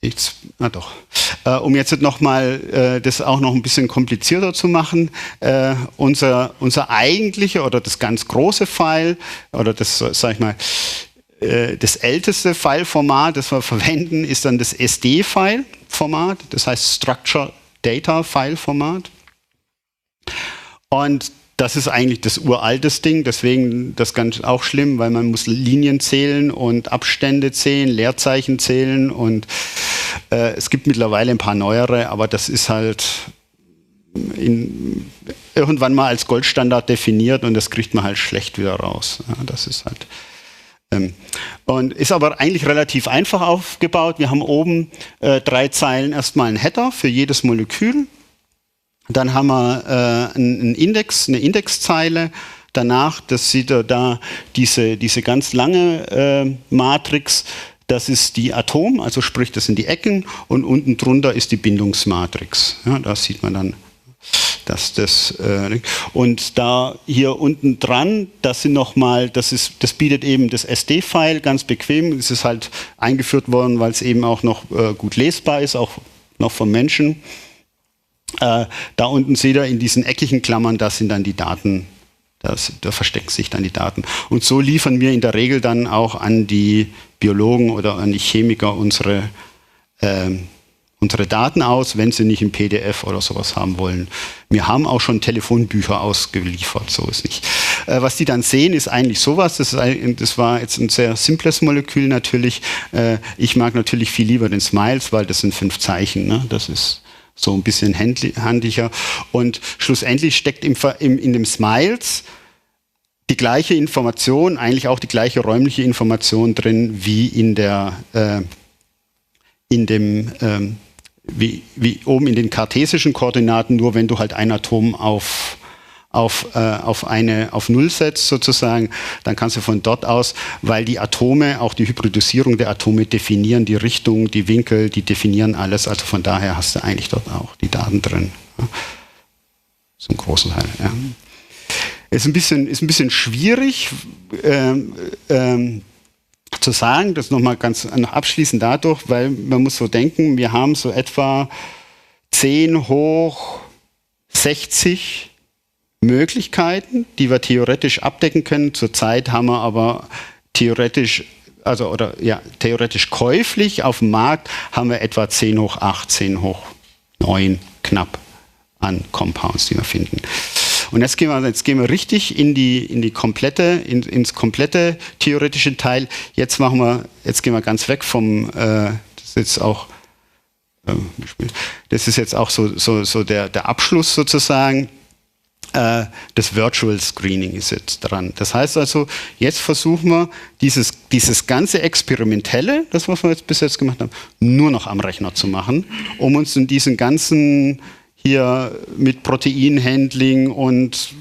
Speaker 2: nochmal das auch noch ein bisschen komplizierter zu machen, unser eigentliche oder das ganz große File oder das, sag ich mal, das älteste File-Format, das wir verwenden, ist dann das SD-File-Format, das heißt Structure Data File-Format. Und das ist eigentlich das uraltes Ding, deswegen das ganz auch schlimm, weil man muss Linien zählen und Abstände zählen, Leerzeichen zählen und es gibt mittlerweile ein paar neuere, aber das ist halt irgendwann mal als Goldstandard definiert und das kriegt man halt schlecht wieder raus. Ja, das ist halt und ist aber eigentlich relativ einfach aufgebaut. Wir haben oben 3 Zeilen erstmal einen Header für jedes Molekül. Dann haben wir einen Index, eine Indexzeile. Danach, das sieht ihr da, diese ganz lange Matrix, das ist die Atom, also sprich, das sind die Ecken. Und unten drunter ist die Bindungsmatrix. Ja, da sieht man dann, dass das und da hier unten dran, das sind nochmal, das bietet eben das SD-File ganz bequem. Es ist halt eingeführt worden, weil es eben auch noch gut lesbar ist, auch noch vom Menschen. Da unten seht ihr in diesen eckigen Klammern, das sind dann die Daten, da verstecken sich dann die Daten. Und so liefern wir in der Regel dann auch an die Biologen oder an die Chemiker unsere Daten aus, wenn sie nicht im PDF oder sowas haben wollen. Wir haben auch schon Telefonbücher ausgeliefert, so ist nicht. Was die dann sehen, ist eigentlich sowas. Das war jetzt ein sehr simples Molekül natürlich. Ich mag natürlich viel lieber den Smiles, weil das sind 5 Zeichen. Ne? Das ist so ein bisschen handlicher. Und schlussendlich steckt in dem Smiles die gleiche Information, eigentlich auch die gleiche räumliche Information drin, wie wie oben in den kartesischen Koordinaten, nur wenn du halt ein Atom auf 0 setzt sozusagen, dann kannst du von dort aus, weil die Atome, auch die Hybridisierung der Atome definieren die Richtung, die Winkel, die definieren alles, also von daher hast du eigentlich dort auch die Daten drin. Ja. Zum großen Teil, ja. Ist ein bisschen schwierig zu sagen, das nochmal ganz noch abschließend dadurch, weil man muss so denken, wir haben so etwa 10 hoch 60 Möglichkeiten, die wir theoretisch abdecken können. Zurzeit haben wir aber theoretisch käuflich auf dem Markt haben wir etwa 10 hoch 8, 10 hoch 9 knapp an Compounds, die wir finden. Und jetzt gehen wir richtig ins komplette theoretische Teil. Jetzt gehen wir ganz weg vom, das ist jetzt auch so der Abschluss sozusagen. Das Virtual Screening ist jetzt dran. Das heißt also, jetzt versuchen wir dieses ganze Experimentelle, das was wir jetzt bis jetzt gemacht haben, nur noch am Rechner zu machen, um uns in diesen ganzen hier mit Proteinhandling und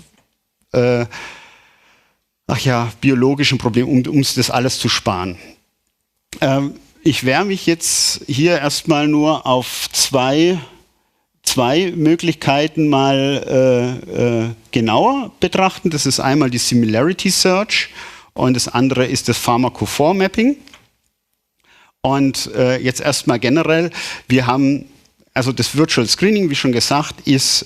Speaker 2: biologischen Problemen, um uns das alles zu sparen. Ich werde mich jetzt hier erstmal nur auf zwei Möglichkeiten mal genauer betrachten. Das ist einmal die Similarity Search und das andere ist das Pharmacophore Mapping. Und jetzt erstmal generell, wir haben, also das Virtual Screening, wie schon gesagt, ist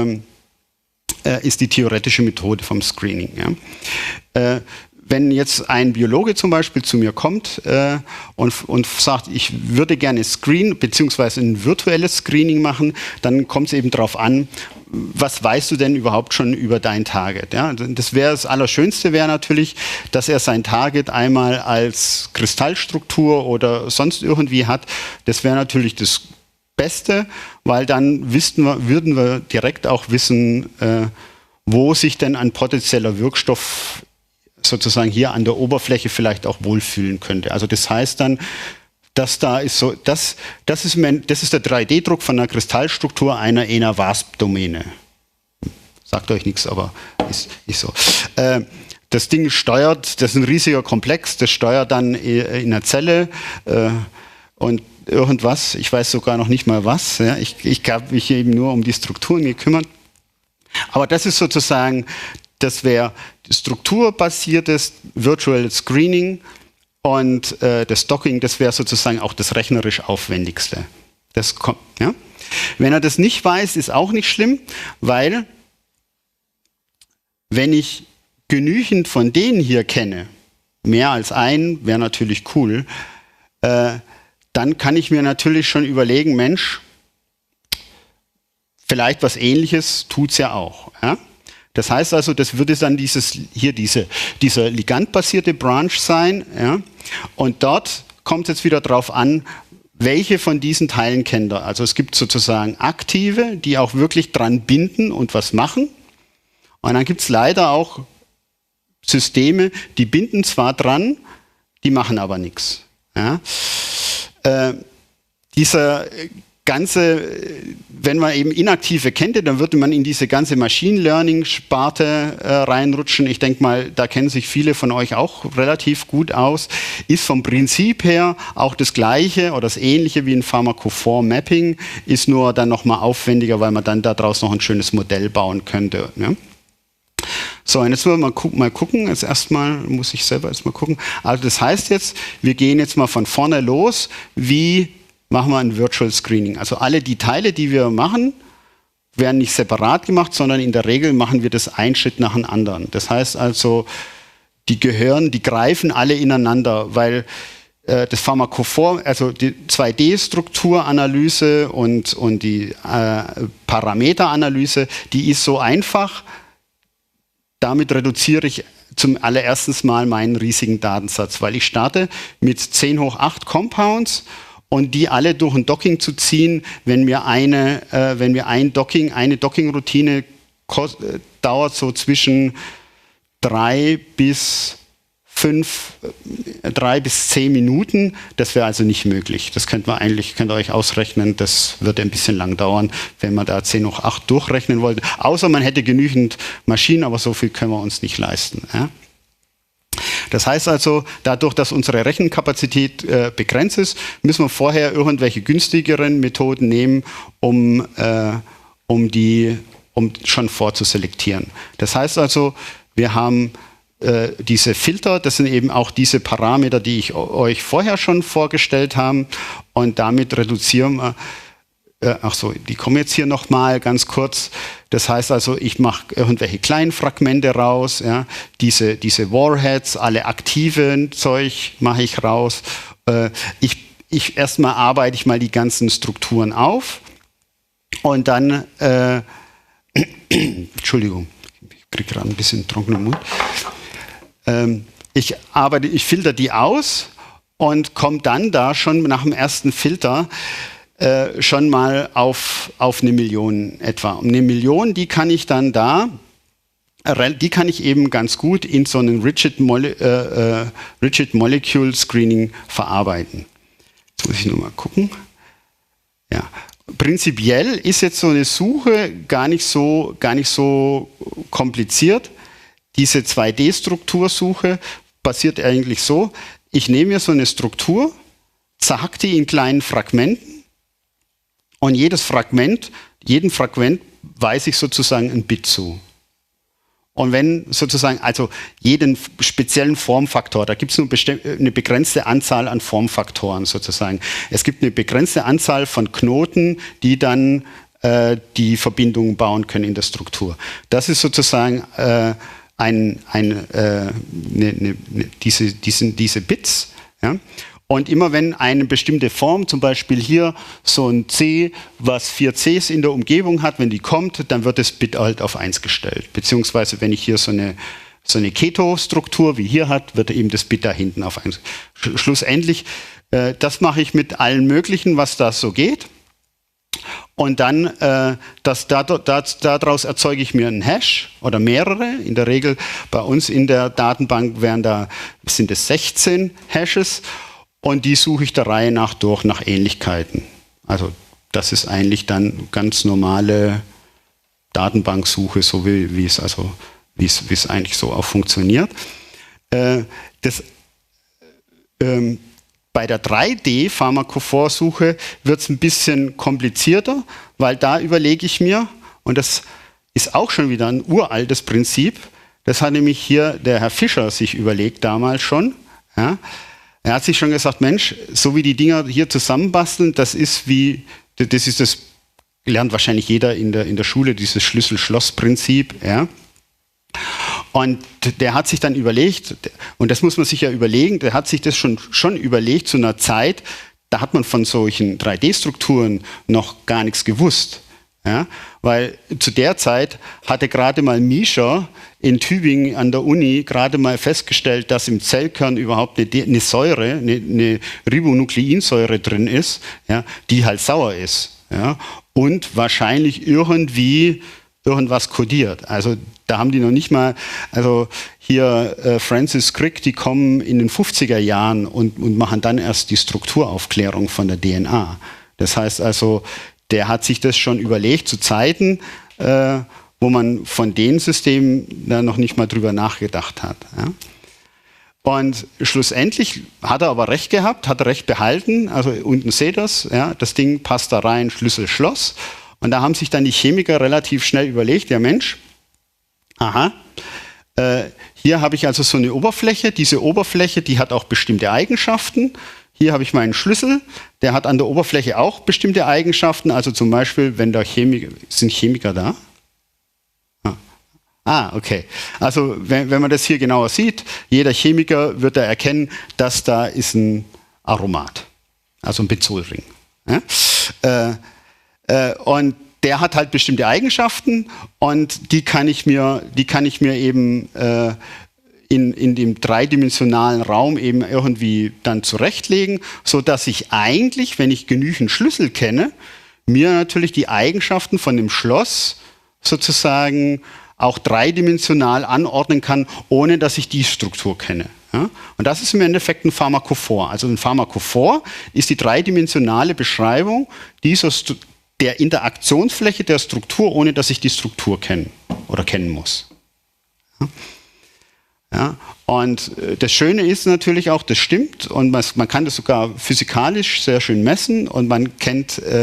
Speaker 2: die theoretische Methode vom Screening. Ja. Wenn jetzt ein Biologe zum Beispiel zu mir kommt und sagt, ich würde gerne beziehungsweise ein virtuelles Screening machen, dann kommt es eben darauf an, was weißt du denn überhaupt schon über dein Target? Ja? Das Allerschönste wäre natürlich, dass er sein Target einmal als Kristallstruktur oder sonst irgendwie hat. Das wäre natürlich das Beste, weil dann würden wir direkt auch wissen, wo sich denn ein potenzieller Wirkstoff sozusagen hier an der Oberfläche vielleicht auch wohlfühlen könnte. Also das heißt dann, das ist der 3D-Druck von einer Kristallstruktur einer WASP-Domäne. Sagt euch nichts, aber ist so. Das Ding steuert, das ist ein riesiger Komplex, das steuert dann in einer Zelle und irgendwas, ich weiß sogar noch nicht mal was. Ja, ich habe mich eben nur um die Strukturen gekümmert. Aber das ist sozusagen, das wäre strukturbasiertes Virtual Screening und das Docking, das wäre sozusagen auch das rechnerisch aufwendigste. Ja? Wenn er das nicht weiß, ist auch nicht schlimm, weil wenn ich genügend von denen hier kenne, mehr als einen, wäre natürlich cool, dann kann ich mir natürlich schon überlegen, Mensch, vielleicht was Ähnliches tut's ja auch. Ja? Das heißt also, das würde dann dieser ligandbasierte Branch sein. Ja? Und dort kommt es jetzt wieder darauf an, welche von diesen Teilen kennt er. Also es gibt sozusagen aktive, die auch wirklich dran binden und was machen. Und dann gibt es leider auch Systeme, die binden zwar dran, die machen aber nichts. Ja? Dieser ganze, wenn man eben Inaktive kennt, dann würde man in diese ganze Machine Learning-Sparte reinrutschen. Ich denke mal, da kennen sich viele von euch auch relativ gut aus. Ist vom Prinzip her auch das Gleiche oder das Ähnliche wie ein Pharmacophore Mapping, ist nur dann nochmal aufwendiger, weil man dann daraus noch ein schönes Modell bauen könnte. Ne? So, und jetzt wollen wir mal gucken. Jetzt erstmal muss ich selber erstmal gucken. Also das heißt jetzt, wir gehen jetzt mal von vorne los, wie machen wir ein Virtual Screening. Also alle die Teile, die wir machen, werden nicht separat gemacht, sondern in der Regel machen wir das einen Schritt nach dem anderen. Das heißt also, die greifen alle ineinander, weil das Pharmacophore, also die 2D-Strukturanalyse und die Parameteranalyse, die ist so einfach. Damit reduziere ich zum allerersten Mal meinen riesigen Datensatz, weil ich starte mit 10 hoch 8 Compounds und die alle durch ein Docking zu ziehen, wenn mir eine Docking-Routine dauert so zwischen 3 bis 10 Minuten, das wäre also nicht möglich. Das könnt ihr euch ausrechnen, das würde ein bisschen lang dauern, wenn man da 10 hoch 8 durchrechnen wollte. Außer man hätte genügend Maschinen, aber so viel können wir uns nicht leisten. Ja? Das heißt also, dadurch, dass unsere Rechenkapazität begrenzt ist, müssen wir vorher irgendwelche günstigeren Methoden nehmen, um schon vorzuselektieren. Das heißt also, wir haben diese Filter, das sind eben auch diese Parameter, die ich euch vorher schon vorgestellt habe. Und damit reduzieren wir, die kommen jetzt hier nochmal ganz kurz. Das heißt also, ich mache irgendwelche kleinen Fragmente raus. Ja. Diese Warheads, alle aktiven Zeug mache ich raus. Erstmal arbeite ich mal die ganzen Strukturen auf. Und dann, Entschuldigung, ich kriege gerade ein bisschen trockenen Mund. Ich filter die aus und komme dann da schon nach dem ersten Filter schon mal auf 1 Million etwa. Und 1 Million, die kann ich dann eben ganz gut in so einen Rigid Molecule Screening verarbeiten. Jetzt muss ich nur mal gucken. Ja. Prinzipiell ist jetzt so eine Suche gar nicht so kompliziert. Diese 2D-Struktursuche passiert eigentlich so, ich nehme mir so eine Struktur, zerhack die in kleinen Fragmenten und jedem Fragment weise ich sozusagen ein Bit zu. Und wenn sozusagen, also jeden speziellen Formfaktor, da gibt es nur eine begrenzte Anzahl an Formfaktoren sozusagen. Es gibt eine begrenzte Anzahl von Knoten, die dann die Verbindungen bauen können in der Struktur. Das ist sozusagen diese Bits. Ja? Und immer wenn eine bestimmte Form, zum Beispiel hier so ein C, was 4 Cs in der Umgebung hat, wenn die kommt, dann wird das Bit halt auf 1 gestellt. Beziehungsweise wenn ich hier so eine Keto-Struktur wie hier hat, wird eben das Bit da hinten auf 1. Schlussendlich, das mache ich mit allen möglichen, was da so geht. Und dann, daraus erzeuge ich mir einen Hash oder mehrere. In der Regel bei uns in der Datenbank sind es 16 Hashes und die suche ich der Reihe nach durch nach Ähnlichkeiten. Also das ist eigentlich dann ganz normale Datenbanksuche, so wie es eigentlich so auch funktioniert. Bei der 3D-Pharmacophore-Suche wird es ein bisschen komplizierter, weil da überlege ich mir, und das ist auch schon wieder ein uraltes Prinzip, das hat nämlich hier der Herr Fischer sich überlegt damals schon. Ja. Er hat sich schon gesagt, Mensch, so wie die Dinger hier zusammenbasteln, das lernt wahrscheinlich jeder in der Schule, dieses Schlüssel-Schloss-Prinzip. Ja. Und der hat sich dann überlegt, und das muss man sich ja überlegen, der hat sich das schon überlegt zu einer Zeit, da hat man von solchen 3D-Strukturen noch gar nichts gewusst. Ja, weil zu der Zeit hatte gerade mal Miescher in Tübingen an der Uni gerade mal festgestellt, dass im Zellkern überhaupt eine Säure, eine Ribonukleinsäure drin ist, ja, die halt sauer ist. Ja, und wahrscheinlich irgendwas kodiert. Also da haben die noch nicht mal, also hier Francis Crick, die kommen in den 50er Jahren und machen dann erst die Strukturaufklärung von der DNA. Das heißt also, der hat sich das schon überlegt zu Zeiten, wo man von den Systemen da noch nicht mal drüber nachgedacht hat. Ja. Und schlussendlich hat er aber recht gehabt, hat er recht behalten. Also unten seht ihr das, ja, das Ding passt da rein, Schlüssel, Schloss. Und da haben sich dann die Chemiker relativ schnell überlegt, ja Mensch, aha, hier habe ich also so eine Oberfläche. Diese Oberfläche, die hat auch bestimmte Eigenschaften. Hier habe ich meinen Schlüssel, der hat an der Oberfläche auch bestimmte Eigenschaften. Also zum Beispiel, wenn da sind Chemiker da? Okay. Also wenn man das hier genauer sieht, jeder Chemiker wird da erkennen, dass da ist ein Aromat, also ein Benzolring. Ja? Und der hat halt bestimmte Eigenschaften und die kann ich mir eben in dem dreidimensionalen Raum eben irgendwie dann zurechtlegen, sodass ich eigentlich, wenn ich genügend Schlüssel kenne, mir natürlich die Eigenschaften von dem Schloss sozusagen auch dreidimensional anordnen kann, ohne dass ich die Struktur kenne. Ja? Und das ist im Endeffekt ein Pharmakophor. Also ein Pharmakophor ist die dreidimensionale Beschreibung der Interaktionsfläche der Struktur, ohne dass ich die Struktur kennen muss. Ja? Ja, und das Schöne ist natürlich auch, das stimmt und man kann das sogar physikalisch sehr schön messen und man kann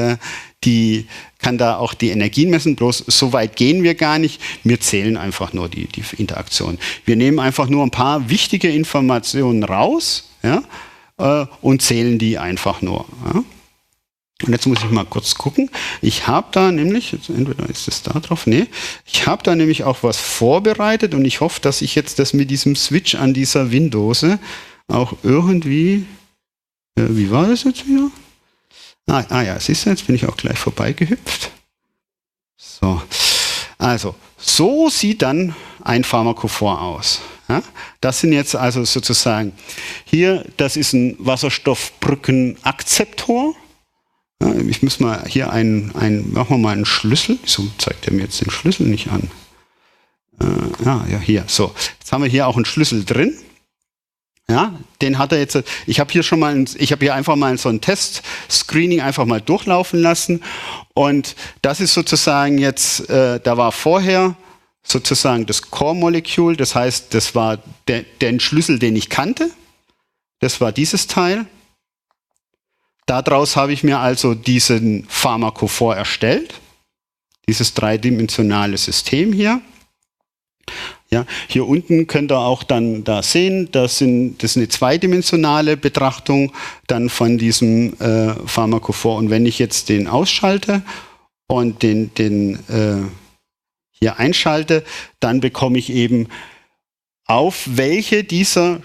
Speaker 2: da auch die Energien messen, bloß so weit gehen wir gar nicht, wir zählen einfach nur die Interaktion. Wir nehmen einfach nur ein paar wichtige Informationen raus, ja, und zählen die einfach nur. Ja. Und jetzt muss ich mal kurz gucken. Ich habe da nämlich, entweder ist es da drauf, nee, ich habe da nämlich auch was vorbereitet und ich hoffe, dass ich jetzt das mit diesem Switch an dieser Windose auch irgendwie, wie war das jetzt wieder? Ja, siehst du, jetzt bin ich auch gleich vorbeigehüpft. So, also, so sieht dann ein Pharmakophor aus. Ja? Das sind jetzt also sozusagen, hier, das ist ein Wasserstoffbrückenakzeptor. Ja, ich muss mal hier machen wir mal einen Schlüssel. Wieso zeigt er mir jetzt den Schlüssel nicht an? Ja, hier, so. Jetzt haben wir hier auch einen Schlüssel drin. Ja, den hat er jetzt, ich habe hier einfach mal so ein Test-Screening einfach mal durchlaufen lassen. Und das ist sozusagen jetzt, da war vorher sozusagen das Core-Molekül, das heißt, das war der Schlüssel, den ich kannte. Das war dieses Teil. Daraus habe ich mir also diesen Pharmakophor erstellt, dieses dreidimensionale System hier. Ja, hier unten könnt ihr auch dann da sehen, das ist eine zweidimensionale Betrachtung dann von diesem Pharmakophor. Und wenn ich jetzt den ausschalte und den hier einschalte, dann bekomme ich eben auf welche dieser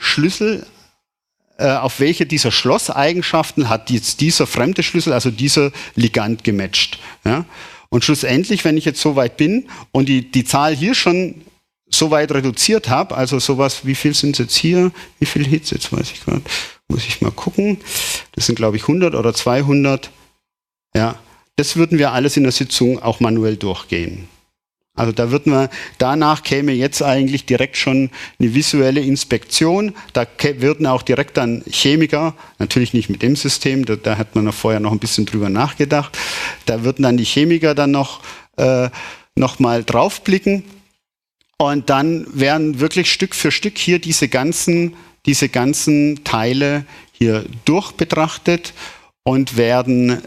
Speaker 2: Schlosseigenschaften hat jetzt dieser fremde Schlüssel, also dieser Ligand gematcht. Ja? Und schlussendlich, wenn ich jetzt so weit bin und die Zahl hier schon so weit reduziert habe, also sowas, wie viel sind es jetzt hier, wie viel Hits, jetzt weiß ich gerade, muss ich mal gucken, das sind glaube ich 100 oder 200, ja, das würden wir alles in der Sitzung auch manuell durchgehen. Also danach käme jetzt eigentlich direkt schon eine visuelle Inspektion. Da würden auch direkt dann Chemiker, natürlich nicht mit dem System, da hat man noch vorher noch ein bisschen drüber nachgedacht, da würden dann die Chemiker dann noch mal draufblicken und dann werden wirklich Stück für Stück hier diese ganzen Teile hier durchbetrachtet und werden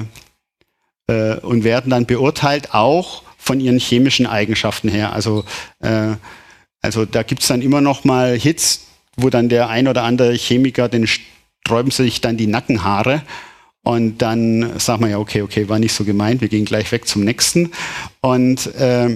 Speaker 2: dann beurteilt, auch von ihren chemischen Eigenschaften her. Also da gibt es dann immer noch mal Hits, wo dann der ein oder andere Chemiker, den sträuben sich dann die Nackenhaare und dann sagt man ja, okay, war nicht so gemeint, wir gehen gleich weg zum nächsten. Und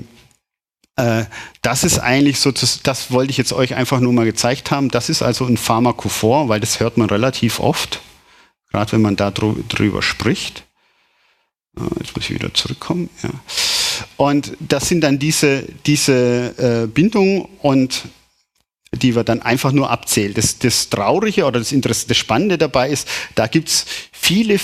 Speaker 2: das ist eigentlich so, das wollte ich jetzt euch einfach nur mal gezeigt haben. Das ist also ein Pharmakophor, weil das hört man relativ oft, gerade wenn man da drüber spricht. Jetzt muss ich wieder zurückkommen. Ja. Und das sind dann diese Bindungen, und die wir dann einfach nur abzählen. Das Traurige oder das Spannende dabei ist, da gibt es viele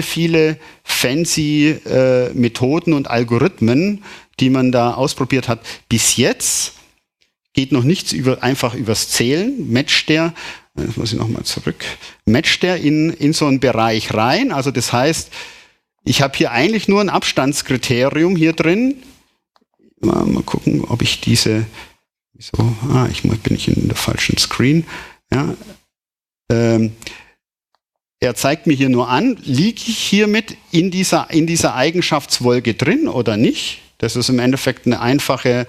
Speaker 2: fancy Methoden und Algorithmen, die man da ausprobiert hat. Bis jetzt geht noch nichts einfach übers Zählen. Matcht der, jetzt muss ich nochmal zurück, matcht der in so einen Bereich rein. Also das heißt, ich habe hier eigentlich nur ein Abstandskriterium hier drin. Mal gucken, ob ich diese... bin ich in der falschen Screen. Ja. Er zeigt mir hier nur an, liege ich hiermit in dieser Eigenschaftswolke drin oder nicht. Das ist im Endeffekt eine einfache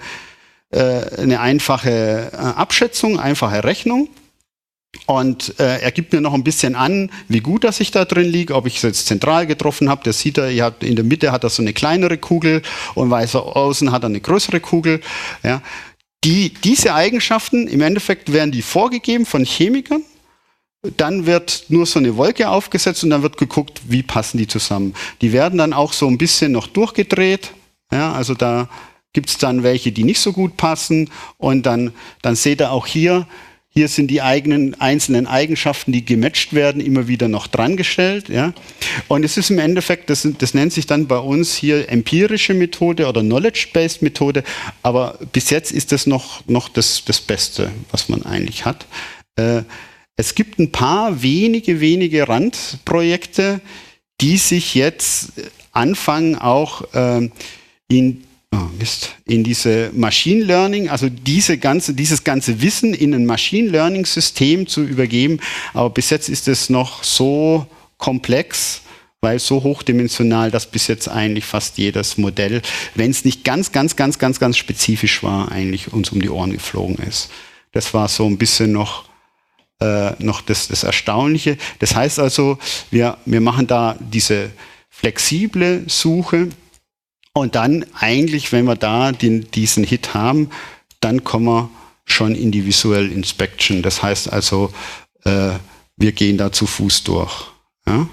Speaker 2: Abschätzung, einfache Rechnung. Und er gibt mir noch ein bisschen an, wie gut dass ich da drin liege, ob ich es jetzt zentral getroffen habe. Das sieht er, in der Mitte hat er so eine kleinere Kugel und weiter außen hat er eine größere Kugel. Ja. Diese Eigenschaften, im Endeffekt werden die vorgegeben von Chemikern. Dann wird nur so eine Wolke aufgesetzt und dann wird geguckt, wie passen die zusammen. Die werden dann auch so ein bisschen noch durchgedreht. Ja, also da gibt es dann welche, die nicht so gut passen. Und dann seht ihr auch hier sind die einzelnen Eigenschaften, die gematcht werden, immer wieder noch dran gestellt. Ja. Und es ist im Endeffekt, das nennt sich dann bei uns hier empirische Methode oder Knowledge-Based Methode. Aber bis jetzt ist das noch das Beste, was man eigentlich hat. Es gibt ein paar wenige Randprojekte, die sich jetzt anfangen, auch in diese Machine Learning, also dieses ganze Wissen in ein Machine Learning System zu übergeben. Aber bis jetzt ist es noch so komplex, weil so hochdimensional, dass bis jetzt eigentlich fast jedes Modell, wenn es nicht ganz spezifisch war, eigentlich uns um die Ohren geflogen ist. Das war so ein bisschen noch das Erstaunliche. Das heißt also, wir machen da diese flexible Suche. Und dann eigentlich, wenn wir da diesen Hit haben, dann kommen wir schon in die Visual Inspection. Das heißt also, wir gehen da zu Fuß durch. Ja?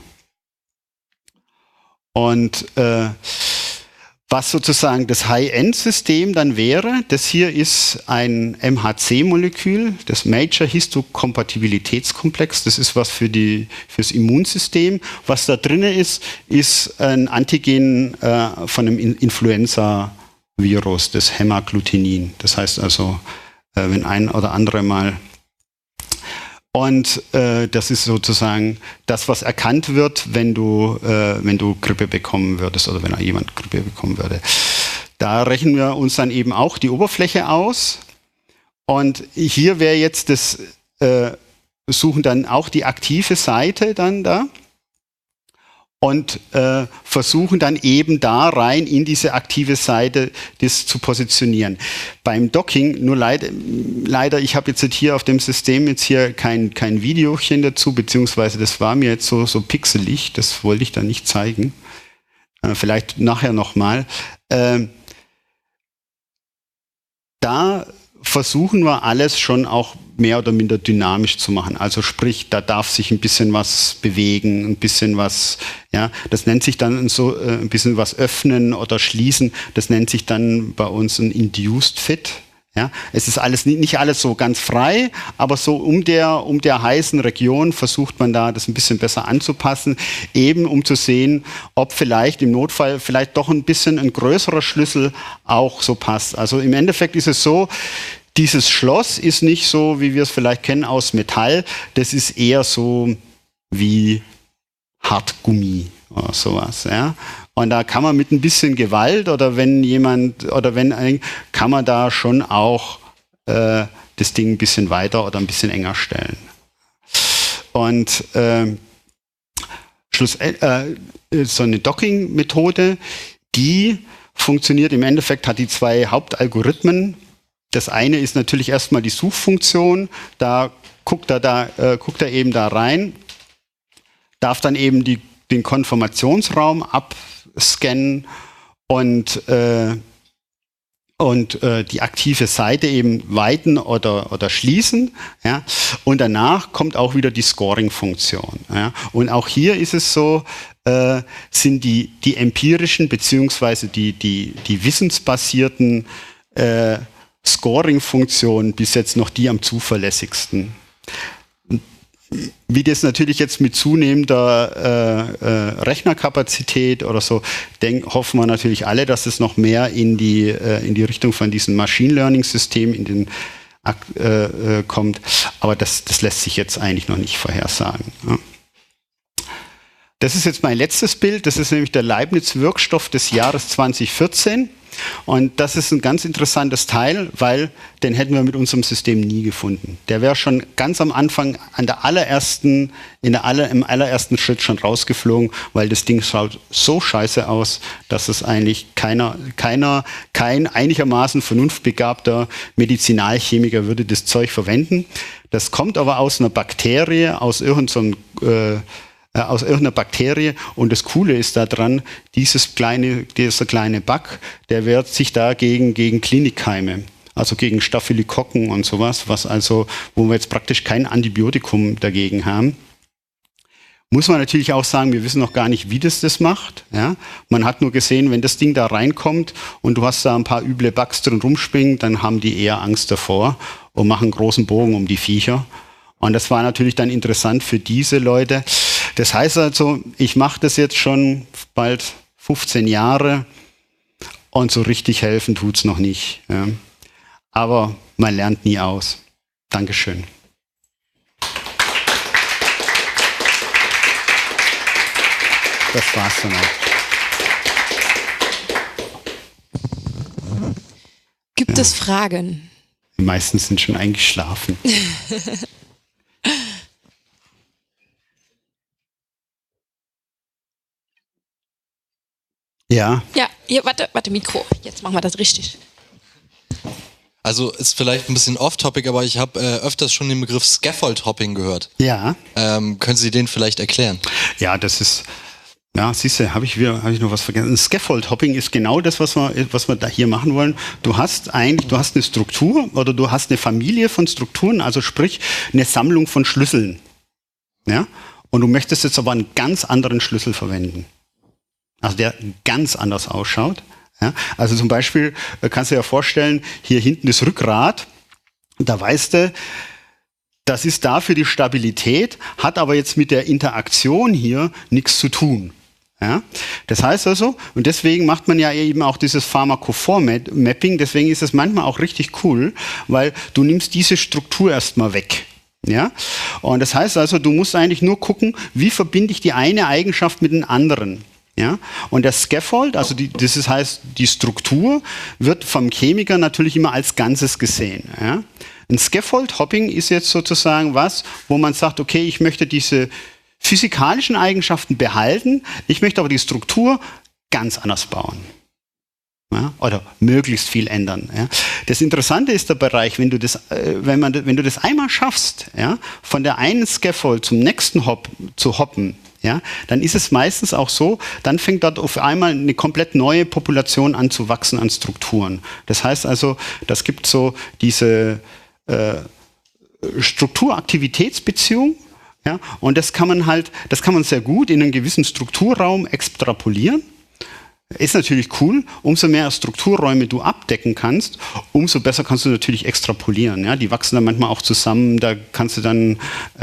Speaker 2: Und was sozusagen das High-End-System dann wäre, das hier ist ein MHC-Molekül, das Major Histokompatibilitätskomplex. Das ist was fürs Immunsystem. Was da drin ist ein Antigen von einem Influenza-Virus, das Hämagglutinin. Das heißt also, wenn ein oder andere mal... Und das ist sozusagen das, was erkannt wird, wenn du Grippe bekommen würdest oder wenn jemand Grippe bekommen würde. Da rechnen wir uns dann eben auch die Oberfläche aus. Und hier wäre jetzt suchen dann auch die aktive Seite dann da. Und versuchen dann eben da rein in diese aktive Seite das zu positionieren. Beim Docking, nur leider, ich habe jetzt hier auf dem System jetzt hier kein Videochen dazu, beziehungsweise das war mir jetzt so pixelig, das wollte ich da nicht zeigen. Vielleicht nachher nochmal. Da versuchen wir alles schon auch mehr oder minder dynamisch zu machen. Also sprich, da darf sich ein bisschen was bewegen, ein bisschen was, ja, das nennt sich dann so ein bisschen was öffnen oder schließen. Das nennt sich dann bei uns ein Induced Fit. Ja, es ist nicht alles so ganz frei, aber so um der heißen Region versucht man da das ein bisschen besser anzupassen, eben um zu sehen, ob vielleicht im Notfall vielleicht doch ein bisschen ein größerer Schlüssel auch so passt. Also im Endeffekt ist es so, dieses Schloss ist nicht so, wie wir es vielleicht kennen aus Metall, das ist eher so wie Hartgummi oder sowas, ja. Und da kann man mit ein bisschen Gewalt kann man da schon auch das Ding ein bisschen weiter oder ein bisschen enger stellen. Und so eine Docking-Methode, die funktioniert im Endeffekt, hat die zwei Hauptalgorithmen. Das eine ist natürlich erstmal die Suchfunktion, da guckt er eben da rein, darf dann eben den Konformationsraum abscannen und und die aktive Seite eben weiten oder schließen. Ja? Und danach kommt auch wieder die Scoring-Funktion. Ja? Und auch hier ist es so, sind die empirischen beziehungsweise die wissensbasierten Scoring-Funktionen bis jetzt noch die am zuverlässigsten. Wie das natürlich jetzt mit zunehmender Rechnerkapazität oder so, hoffen wir natürlich alle, dass es noch mehr in die Richtung von diesen Machine Learning Systemen kommt. Aber das lässt sich jetzt eigentlich noch nicht vorhersagen. Ja. Das ist jetzt mein letztes Bild. Das ist nämlich der Leibniz-Wirkstoff des Jahres 2014. Und das ist ein ganz interessantes Teil, weil den hätten wir mit unserem System nie gefunden. Der wäre schon ganz am Anfang im allerersten Schritt schon rausgeflogen, weil das Ding schaut so scheiße aus, dass es eigentlich kein einigermaßen vernunftbegabter Medizinalchemiker würde das Zeug verwenden. Das kommt aber aus einer Bakterie, aus irgendeiner Bakterie, und das Coole ist daran, dieser kleine Bug, der wehrt sich da gegen Klinikkeime, also gegen Staphylokokken und sowas, wo wir jetzt praktisch kein Antibiotikum dagegen haben. Muss man natürlich auch sagen, wir wissen noch gar nicht, wie das macht. Ja? Man hat nur gesehen, wenn das Ding da reinkommt und du hast da ein paar üble Bugs drin rumspringen, dann haben die eher Angst davor und machen einen großen Bogen um die Viecher. Und das war natürlich dann interessant für diese Leute. Das heißt also, ich mache das jetzt schon bald 15 Jahre und so richtig helfen tut's noch nicht. Ja. Aber man lernt nie aus. Dankeschön. Das war's dann auch.
Speaker 1: Gibt es Fragen?
Speaker 2: Die meisten sind schon eingeschlafen. Ja.
Speaker 1: Ja, hier, warte, Mikro. Jetzt machen wir das richtig.
Speaker 3: Also ist vielleicht ein bisschen off-topic, aber ich habe öfters schon den Begriff Scaffold-Hopping gehört.
Speaker 2: Ja.
Speaker 3: Können Sie den vielleicht erklären?
Speaker 2: Ja, das ist... Ja, siehst du, habe ich noch was vergessen. Scaffold-Hopping ist genau das, was wir da hier machen wollen. Du hast eine Struktur oder du hast eine Familie von Strukturen, also sprich eine Sammlung von Schlüsseln. Ja? Und du möchtest jetzt aber einen ganz anderen Schlüssel verwenden. Also der ganz anders ausschaut. Ja? Also zum Beispiel kannst du dir ja vorstellen, hier hinten das Rückgrat, da weißt du, das ist da für die Stabilität, hat aber jetzt mit der Interaktion hier nichts zu tun. Ja? Das heißt also, und deswegen macht man ja eben auch dieses Pharmacophore-Mapping, deswegen ist es manchmal auch richtig cool, weil du nimmst diese Struktur erstmal weg. Ja? Und das heißt also, du musst eigentlich nur gucken, wie verbinde ich die eine Eigenschaft mit den anderen. Ja? Und der Scaffold, also das heißt, die Struktur wird vom Chemiker natürlich immer als Ganzes gesehen. Ja? Ein Scaffold-Hopping ist jetzt sozusagen was, wo man sagt, okay, ich möchte diese physikalischen Eigenschaften behalten, ich möchte aber die Struktur ganz anders bauen. Ja? Oder möglichst viel ändern. Ja? Das Interessante ist der Bereich, wenn du das einmal schaffst, ja, von der einen Scaffold zum nächsten zu hoppen, ja, dann ist es meistens auch so, dann fängt dort auf einmal eine komplett neue Population an zu wachsen an Strukturen. Das heißt also, das gibt so diese Struktur-Aktivitätsbeziehung, ja, und das kann man sehr gut in einen gewissen Strukturraum extrapolieren. Ist natürlich cool, umso mehr Strukturräume du abdecken kannst, umso besser kannst du natürlich extrapolieren. Ja, die wachsen dann manchmal auch zusammen, da kannst du dann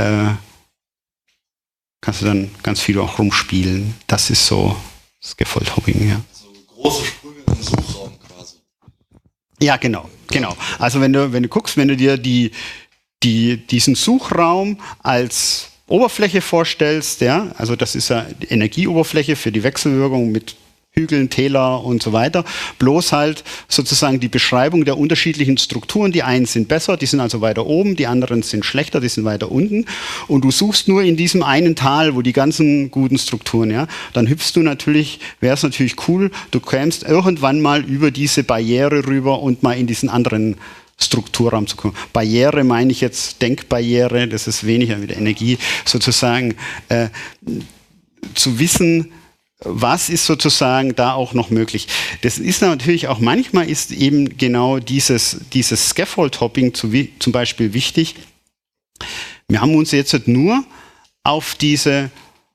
Speaker 2: ganz viel auch rumspielen. Das ist so Scaffold-Hopping, ja.
Speaker 3: So große Sprünge im Suchraum quasi.
Speaker 2: Ja, genau. Also wenn du guckst, wenn du dir diesen Suchraum als Oberfläche vorstellst, ja, also das ist ja die Energieoberfläche für die Wechselwirkung mit Hügeln, Täler und so weiter, bloß halt sozusagen die Beschreibung der unterschiedlichen Strukturen. Die einen sind besser, die sind also weiter oben, die anderen sind schlechter, die sind weiter unten. Und du suchst nur in diesem einen Tal, wo die ganzen guten Strukturen, ja, dann hüpfst du natürlich, wäre es natürlich cool, du kämst irgendwann mal über diese Barriere rüber und mal in diesen anderen Strukturraum zu kommen. Barriere meine ich jetzt Denkbarriere, das ist weniger mit Energie, sozusagen zu wissen, was ist sozusagen da auch noch möglich? Das ist natürlich auch, manchmal ist eben genau dieses Scaffold-Hopping zum Beispiel wichtig. Wir haben uns jetzt nur auf diese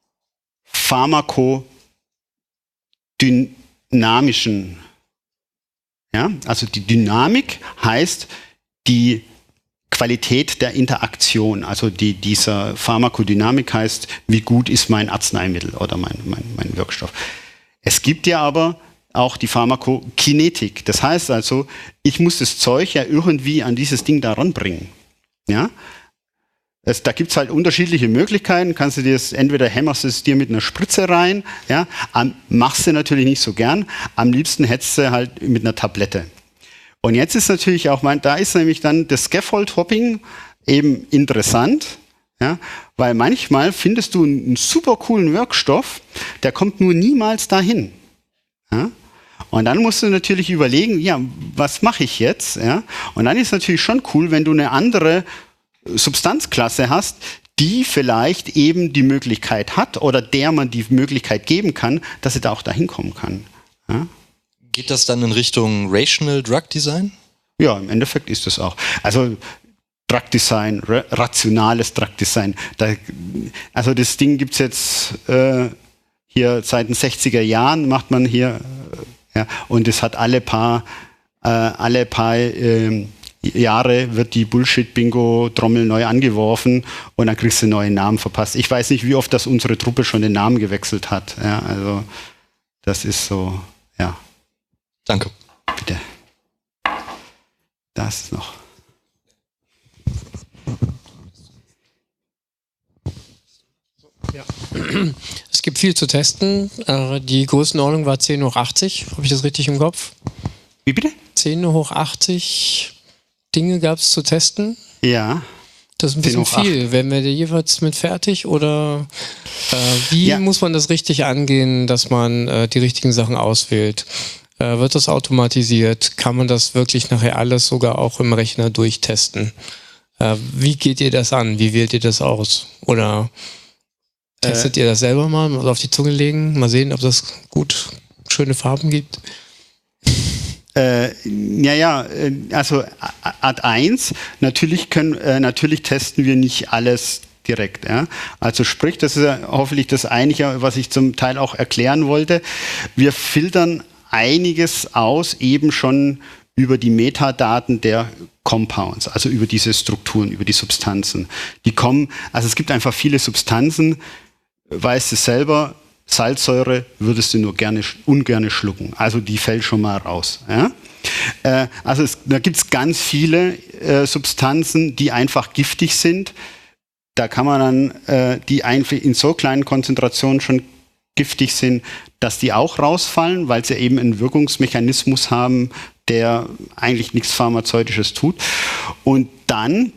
Speaker 2: pharmakodynamischen, ja, also die Dynamik heißt die Qualität der Interaktion, also dieser Pharmakodynamik heißt, wie gut ist mein Arzneimittel oder mein Wirkstoff. Es gibt ja aber auch die Pharmakokinetik. Das heißt also, ich muss das Zeug ja irgendwie an dieses Ding da ranbringen. Ja? Da gibt es halt unterschiedliche Möglichkeiten. Kannst du dir das, entweder hämmerst du es dir mit einer Spritze rein, ja? Machst du natürlich nicht so gern. Am liebsten hättest du halt mit einer Tablette. Und jetzt ist natürlich auch, da ist nämlich dann das Scaffold-Hopping eben interessant, ja, weil manchmal findest du einen super coolen Wirkstoff, der kommt nur niemals dahin. Ja? Und dann musst du natürlich überlegen, ja, was mache ich jetzt? Ja? Und dann ist es natürlich schon cool, wenn du eine andere Substanzklasse hast, die vielleicht eben die Möglichkeit hat oder der man die Möglichkeit geben kann, dass sie da auch dahin kommen kann. Ja?
Speaker 3: Geht das dann in Richtung Rational Drug Design?
Speaker 2: Ja, im Endeffekt ist das auch. Also Drug Design, rationales Drug Design. Also das Ding gibt es jetzt hier seit den 60er Jahren, macht man hier, ja, und es hat alle paar Jahre wird die Bullshit-Bingo-Trommel neu angeworfen und dann kriegst du einen neuen Namen verpasst. Ich weiß nicht, wie oft das unsere Truppe schon den Namen gewechselt hat. Ja, also das ist so, ja.
Speaker 3: Danke.
Speaker 2: Bitte. Das noch.
Speaker 4: Ja. Es gibt viel zu testen. Die Größenordnung war 10 hoch 80. Habe ich das richtig im Kopf?
Speaker 2: Wie bitte?
Speaker 4: 10 hoch 80 Dinge gab es zu testen.
Speaker 2: Ja.
Speaker 4: Das ist ein bisschen viel. Werden wir da jeweils mit fertig oder wie muss man das richtig angehen, dass man die richtigen Sachen auswählt? Wird das automatisiert? Kann man das wirklich nachher alles sogar auch im Rechner durchtesten? Wie geht ihr das an? Wie wählt ihr das aus? Oder testet ihr das selber mal auf die Zunge legen? Mal sehen, ob das gut schöne Farben gibt?
Speaker 2: Also Ad 1, natürlich testen wir nicht alles direkt. Ja? Also sprich, das ist ja hoffentlich das Einige, was ich zum Teil auch erklären wollte. Wir filtern einiges aus, eben schon über die Metadaten der Compounds, also über diese Strukturen, über die Substanzen. Die kommen, also es gibt einfach viele Substanzen, weißt du selber, Salzsäure würdest du nur ungerne schlucken. Also die fällt schon mal raus. Ja? Da gibt es ganz viele Substanzen, die einfach giftig sind. Da kann man dann, die einfach in so kleinen Konzentrationen schon giftig sind, dass die auch rausfallen, weil sie eben einen Wirkungsmechanismus haben, der eigentlich nichts Pharmazeutisches tut. Und dann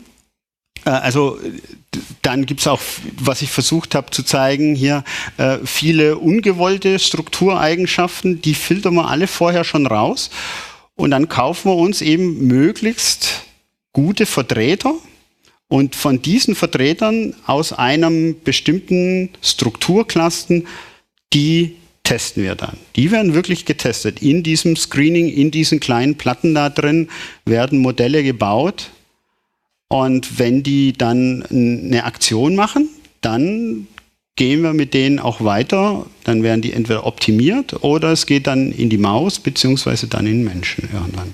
Speaker 2: gibt es auch, was ich versucht habe zu zeigen hier, viele ungewollte Struktureigenschaften, die filtern wir alle vorher schon raus. Und dann kaufen wir uns eben möglichst gute Vertreter. Und von diesen Vertretern aus einem bestimmten Strukturcluster, die testen wir dann. Die werden wirklich getestet. In diesem Screening, in diesen kleinen Platten da drin, werden Modelle gebaut. Und wenn die dann eine Aktion machen, dann gehen wir mit denen auch weiter. Dann werden die entweder optimiert oder es geht dann in die Maus, beziehungsweise dann in den Menschen irgendwann.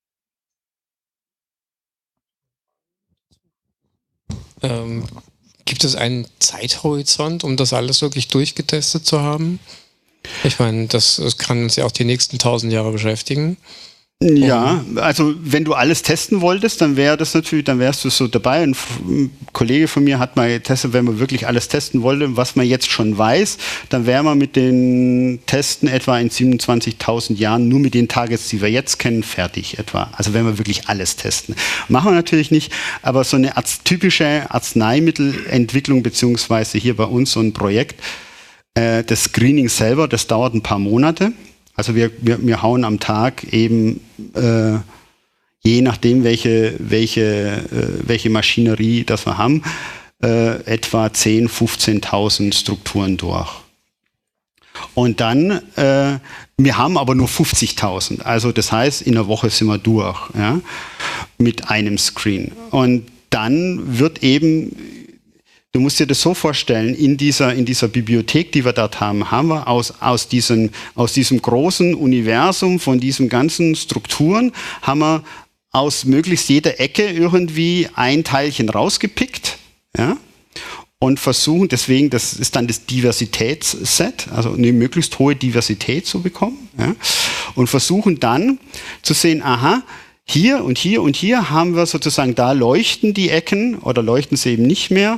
Speaker 4: Gibt es einen Zeithorizont, um das alles wirklich durchgetestet zu haben? Ich meine, das kann uns ja auch die nächsten 1000 Jahre beschäftigen.
Speaker 2: Ja, also wenn du alles testen wolltest, dann wärst du so dabei. Ein Kollege von mir hat mal getestet, wenn man wirklich alles testen wollte, was man jetzt schon weiß, dann wäre man mit den Testen etwa in 27.000 Jahren nur mit den Targets, die wir jetzt kennen, fertig etwa. Also wenn wir wirklich alles testen. Machen wir natürlich nicht, aber so eine typische Arzneimittelentwicklung, beziehungsweise hier bei uns so ein Projekt, das Screening selber, das dauert ein paar Monate. Also wir hauen am Tag eben, je nachdem welche Maschinerie das wir haben, etwa 10.000, 15.000 Strukturen durch. Und dann, wir haben aber nur 50.000. Also das heißt, in einer Woche sind wir durch, ja, mit einem Screen. Und dann wird eben, du musst dir das so vorstellen, in dieser Bibliothek, die wir dort haben wir aus diesem großen Universum von diesen ganzen Strukturen, haben wir aus möglichst jeder Ecke irgendwie ein Teilchen rausgepickt, ja, und versuchen, deswegen, das ist dann das Diversitätsset, also eine möglichst hohe Diversität zu bekommen, ja, und versuchen dann zu sehen, aha, hier und hier und hier haben wir sozusagen, da leuchten die Ecken oder leuchten sie eben nicht mehr,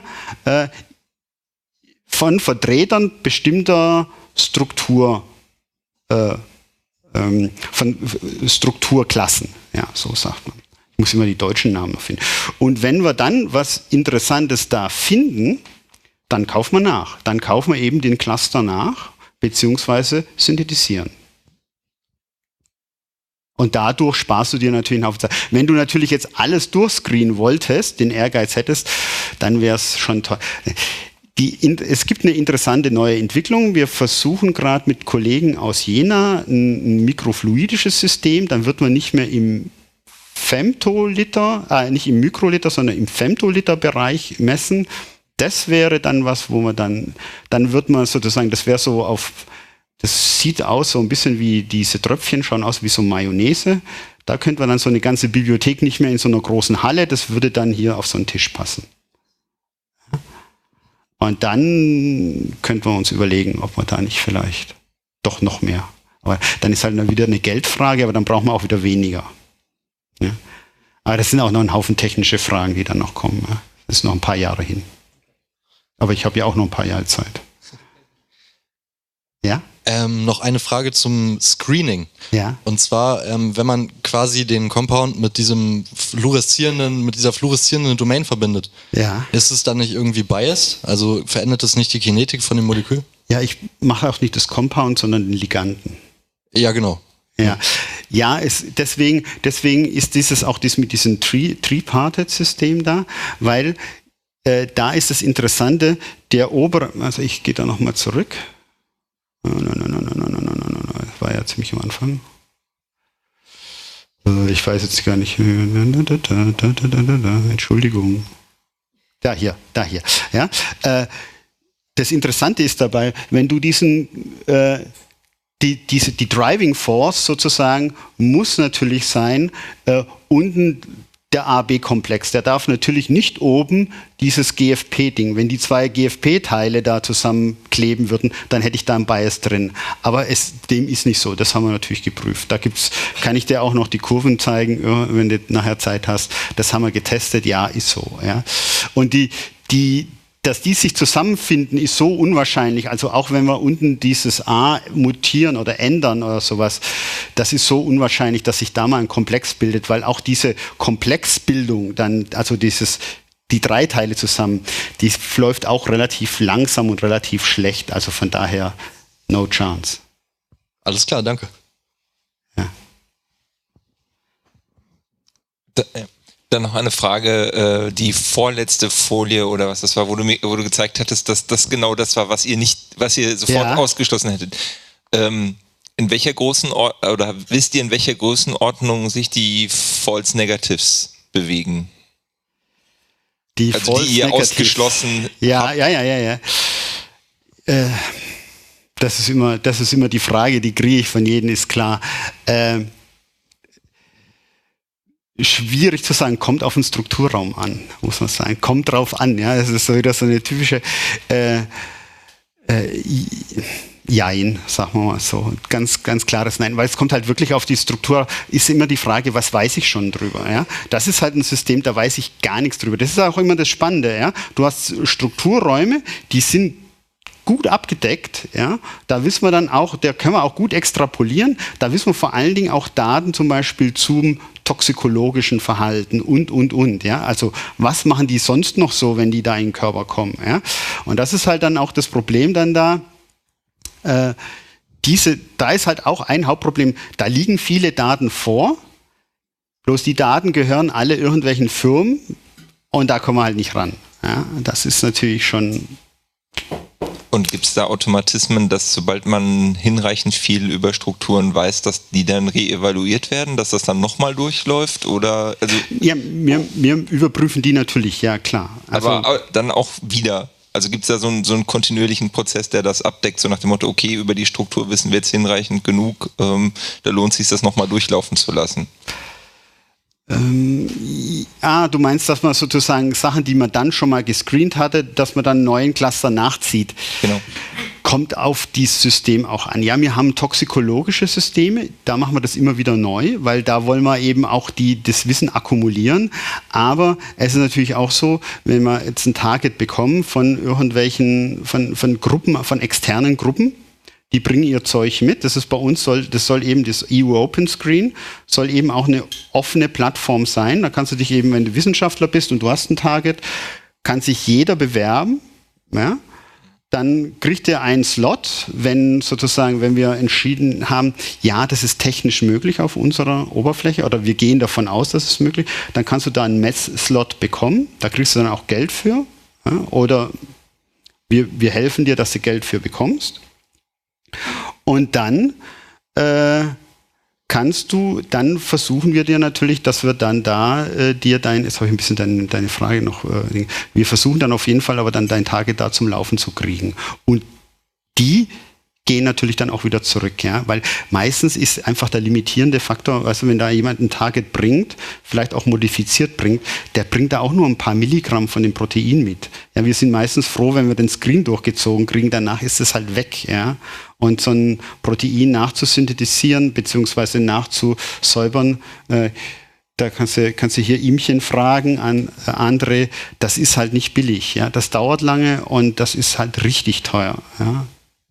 Speaker 2: von Vertretern bestimmter Struktur, von Strukturklassen, ja, so sagt man. Ich muss immer die deutschen Namen noch finden. Und wenn wir dann was Interessantes da finden, dann kaufen wir nach. Dann kaufen wir eben den Cluster nach, beziehungsweise synthetisieren. Und dadurch sparst du dir natürlich einen Haufen Zeit. Wenn du natürlich jetzt alles durchscreenen wolltest, den Ehrgeiz hättest, dann wäre es schon toll. Es gibt eine interessante neue Entwicklung. Wir versuchen gerade mit Kollegen aus Jena ein mikrofluidisches System. Dann wird man nicht mehr im Femtoliter, nicht im Mikroliter, sondern im Femtoliter-Bereich messen. Das wäre dann was, wo man dann wird man sozusagen, das wäre so das sieht aus so ein bisschen wie diese Tröpfchen, schauen aus wie so Mayonnaise. Da könnte man dann so eine ganze Bibliothek nicht mehr in so einer großen Halle, das würde dann hier auf so einen Tisch passen. Und dann könnten wir uns überlegen, ob wir da nicht vielleicht doch noch mehr. Aber dann ist halt wieder eine Geldfrage, aber dann brauchen wir auch wieder weniger. Ja. Aber das sind auch noch ein Haufen technische Fragen, die dann noch kommen. Ja. Das ist noch ein paar Jahre hin. Aber ich habe ja auch noch ein paar Jahre Zeit. Ja?
Speaker 3: Noch eine Frage zum Screening.
Speaker 2: Ja.
Speaker 3: Und zwar, wenn man quasi den Compound mit dieser fluoreszierenden Domain verbindet,
Speaker 2: ja,
Speaker 3: ist es dann nicht irgendwie biased? Also verändert es nicht die Kinetik von dem Molekül?
Speaker 2: Ja, ich mache auch nicht das Compound, sondern den Liganden.
Speaker 3: Ja, genau.
Speaker 2: Ja, ja, deswegen ist dieses auch mit diesem Three-Parted-System da, weil da ist das Interessante, also ich gehe da nochmal zurück. Das war ja ziemlich am Anfang. Ich weiß jetzt gar nicht. Entschuldigung. Da hier. Ja? Das Interessante ist dabei, wenn du die Driving Force sozusagen muss natürlich sein, unten der AB-Komplex. Der darf natürlich nicht oben dieses GFP-Ding. Wenn die zwei GFP-Teile da zusammenkleben würden, dann hätte ich da einen Bias drin. Aber dem ist nicht so. Das haben wir natürlich geprüft. Da kann ich dir auch noch die Kurven zeigen, wenn du nachher Zeit hast. Das haben wir getestet. Ja, ist so. Ja. Und dass die sich zusammenfinden, ist so unwahrscheinlich. Also auch wenn wir unten dieses A mutieren oder ändern oder sowas, das ist so unwahrscheinlich, dass sich da mal ein Komplex bildet, weil auch diese Komplexbildung dann, also die drei Teile zusammen, die läuft auch relativ langsam und relativ schlecht. Also von daher no chance.
Speaker 3: Alles klar, danke.
Speaker 2: Ja.
Speaker 5: Dann noch eine Frage, die vorletzte Folie oder was das war, wo du gezeigt hattest, dass das genau das war, was ihr sofort ausgeschlossen hättet. In welcher wisst ihr, in welcher Größenordnung sich die False Negatives bewegen? Die ihr ausgeschlossen habt?
Speaker 2: Ja. Das ist immer die Frage, die kriege ich von jedem, ist klar. Schwierig zu sagen, kommt auf den Strukturraum an, muss man sagen. Kommt drauf an, ja. Das ist so wieder so eine typische Jein, sagen wir mal so. Ganz, ganz klares Nein, weil es kommt halt wirklich auf die Struktur, ist immer die Frage, was weiß ich schon drüber, ja. Das ist halt ein System, da weiß ich gar nichts drüber. Das ist auch immer das Spannende, ja. Du hast Strukturräume, die sind gut abgedeckt, ja, da wissen wir dann auch, da können wir auch gut extrapolieren, da wissen wir vor allen Dingen auch Daten zum Beispiel zum toxikologischen Verhalten und, ja, also was machen die sonst noch so, wenn die da in den Körper kommen, ja, und das ist halt dann auch das Problem dann da, da ist halt auch ein Hauptproblem, da liegen viele Daten vor, bloß die Daten gehören alle irgendwelchen Firmen und da kommen wir halt nicht ran, ja, das ist natürlich schon
Speaker 5: Und gibt es da Automatismen, dass sobald man hinreichend viel über Strukturen weiß, dass die dann reevaluiert werden, dass das dann nochmal durchläuft? Oder, also
Speaker 2: ja, wir überprüfen die natürlich, ja klar. Also,
Speaker 5: aber dann auch wieder. Also gibt es da so einen kontinuierlichen Prozess, der das abdeckt, so nach dem Motto, okay, über die Struktur wissen wir jetzt hinreichend genug, da lohnt es sich, das nochmal durchlaufen zu lassen.
Speaker 2: Du meinst, dass man sozusagen Sachen, die man dann schon mal gescreent hatte, dass man dann einen neuen Cluster nachzieht.
Speaker 5: Genau.
Speaker 2: Kommt auf dieses System auch an. Ja, wir haben toxikologische Systeme, da machen wir das immer wieder neu, weil da wollen wir eben auch das Wissen akkumulieren. Aber es ist natürlich auch so, wenn wir jetzt ein Target bekommen von irgendwelchen, von Gruppen, von externen Gruppen, die bringen ihr Zeug mit. Das ist bei uns, das soll eben das EU Open Screen, soll eben auch eine offene Plattform sein. Da kannst du dich eben, wenn du Wissenschaftler bist und du hast ein Target, kann sich jeder bewerben. Ja? Dann kriegt er einen Slot, wenn wir entschieden haben, ja, das ist technisch möglich auf unserer Oberfläche oder wir gehen davon aus, dass es möglich ist, dann kannst du da einen Messslot bekommen. Da kriegst du dann auch Geld für. Ja? Oder wir helfen dir, dass du Geld für bekommst. Und dann versuchen wir dir natürlich, dass wir dann da jetzt habe ich ein bisschen deine Frage noch, wir versuchen dann auf jeden Fall aber dann dein Target da zum Laufen zu kriegen. Und die gehen natürlich dann auch wieder zurück, ja, weil meistens ist einfach der limitierende Faktor, weißt du, wenn da jemand ein Target bringt, vielleicht auch modifiziert bringt, der bringt da auch nur ein paar Milligramm von dem Protein mit. Ja, wir sind meistens froh, wenn wir den Screen durchgezogen kriegen, danach ist es halt weg, ja. Und so ein Protein nachzusynthetisieren bzw. nachzusäubern, da kannst du hier Ihmchen fragen an andere, das ist halt nicht billig, ja. Das dauert lange und das ist halt richtig teuer, ja.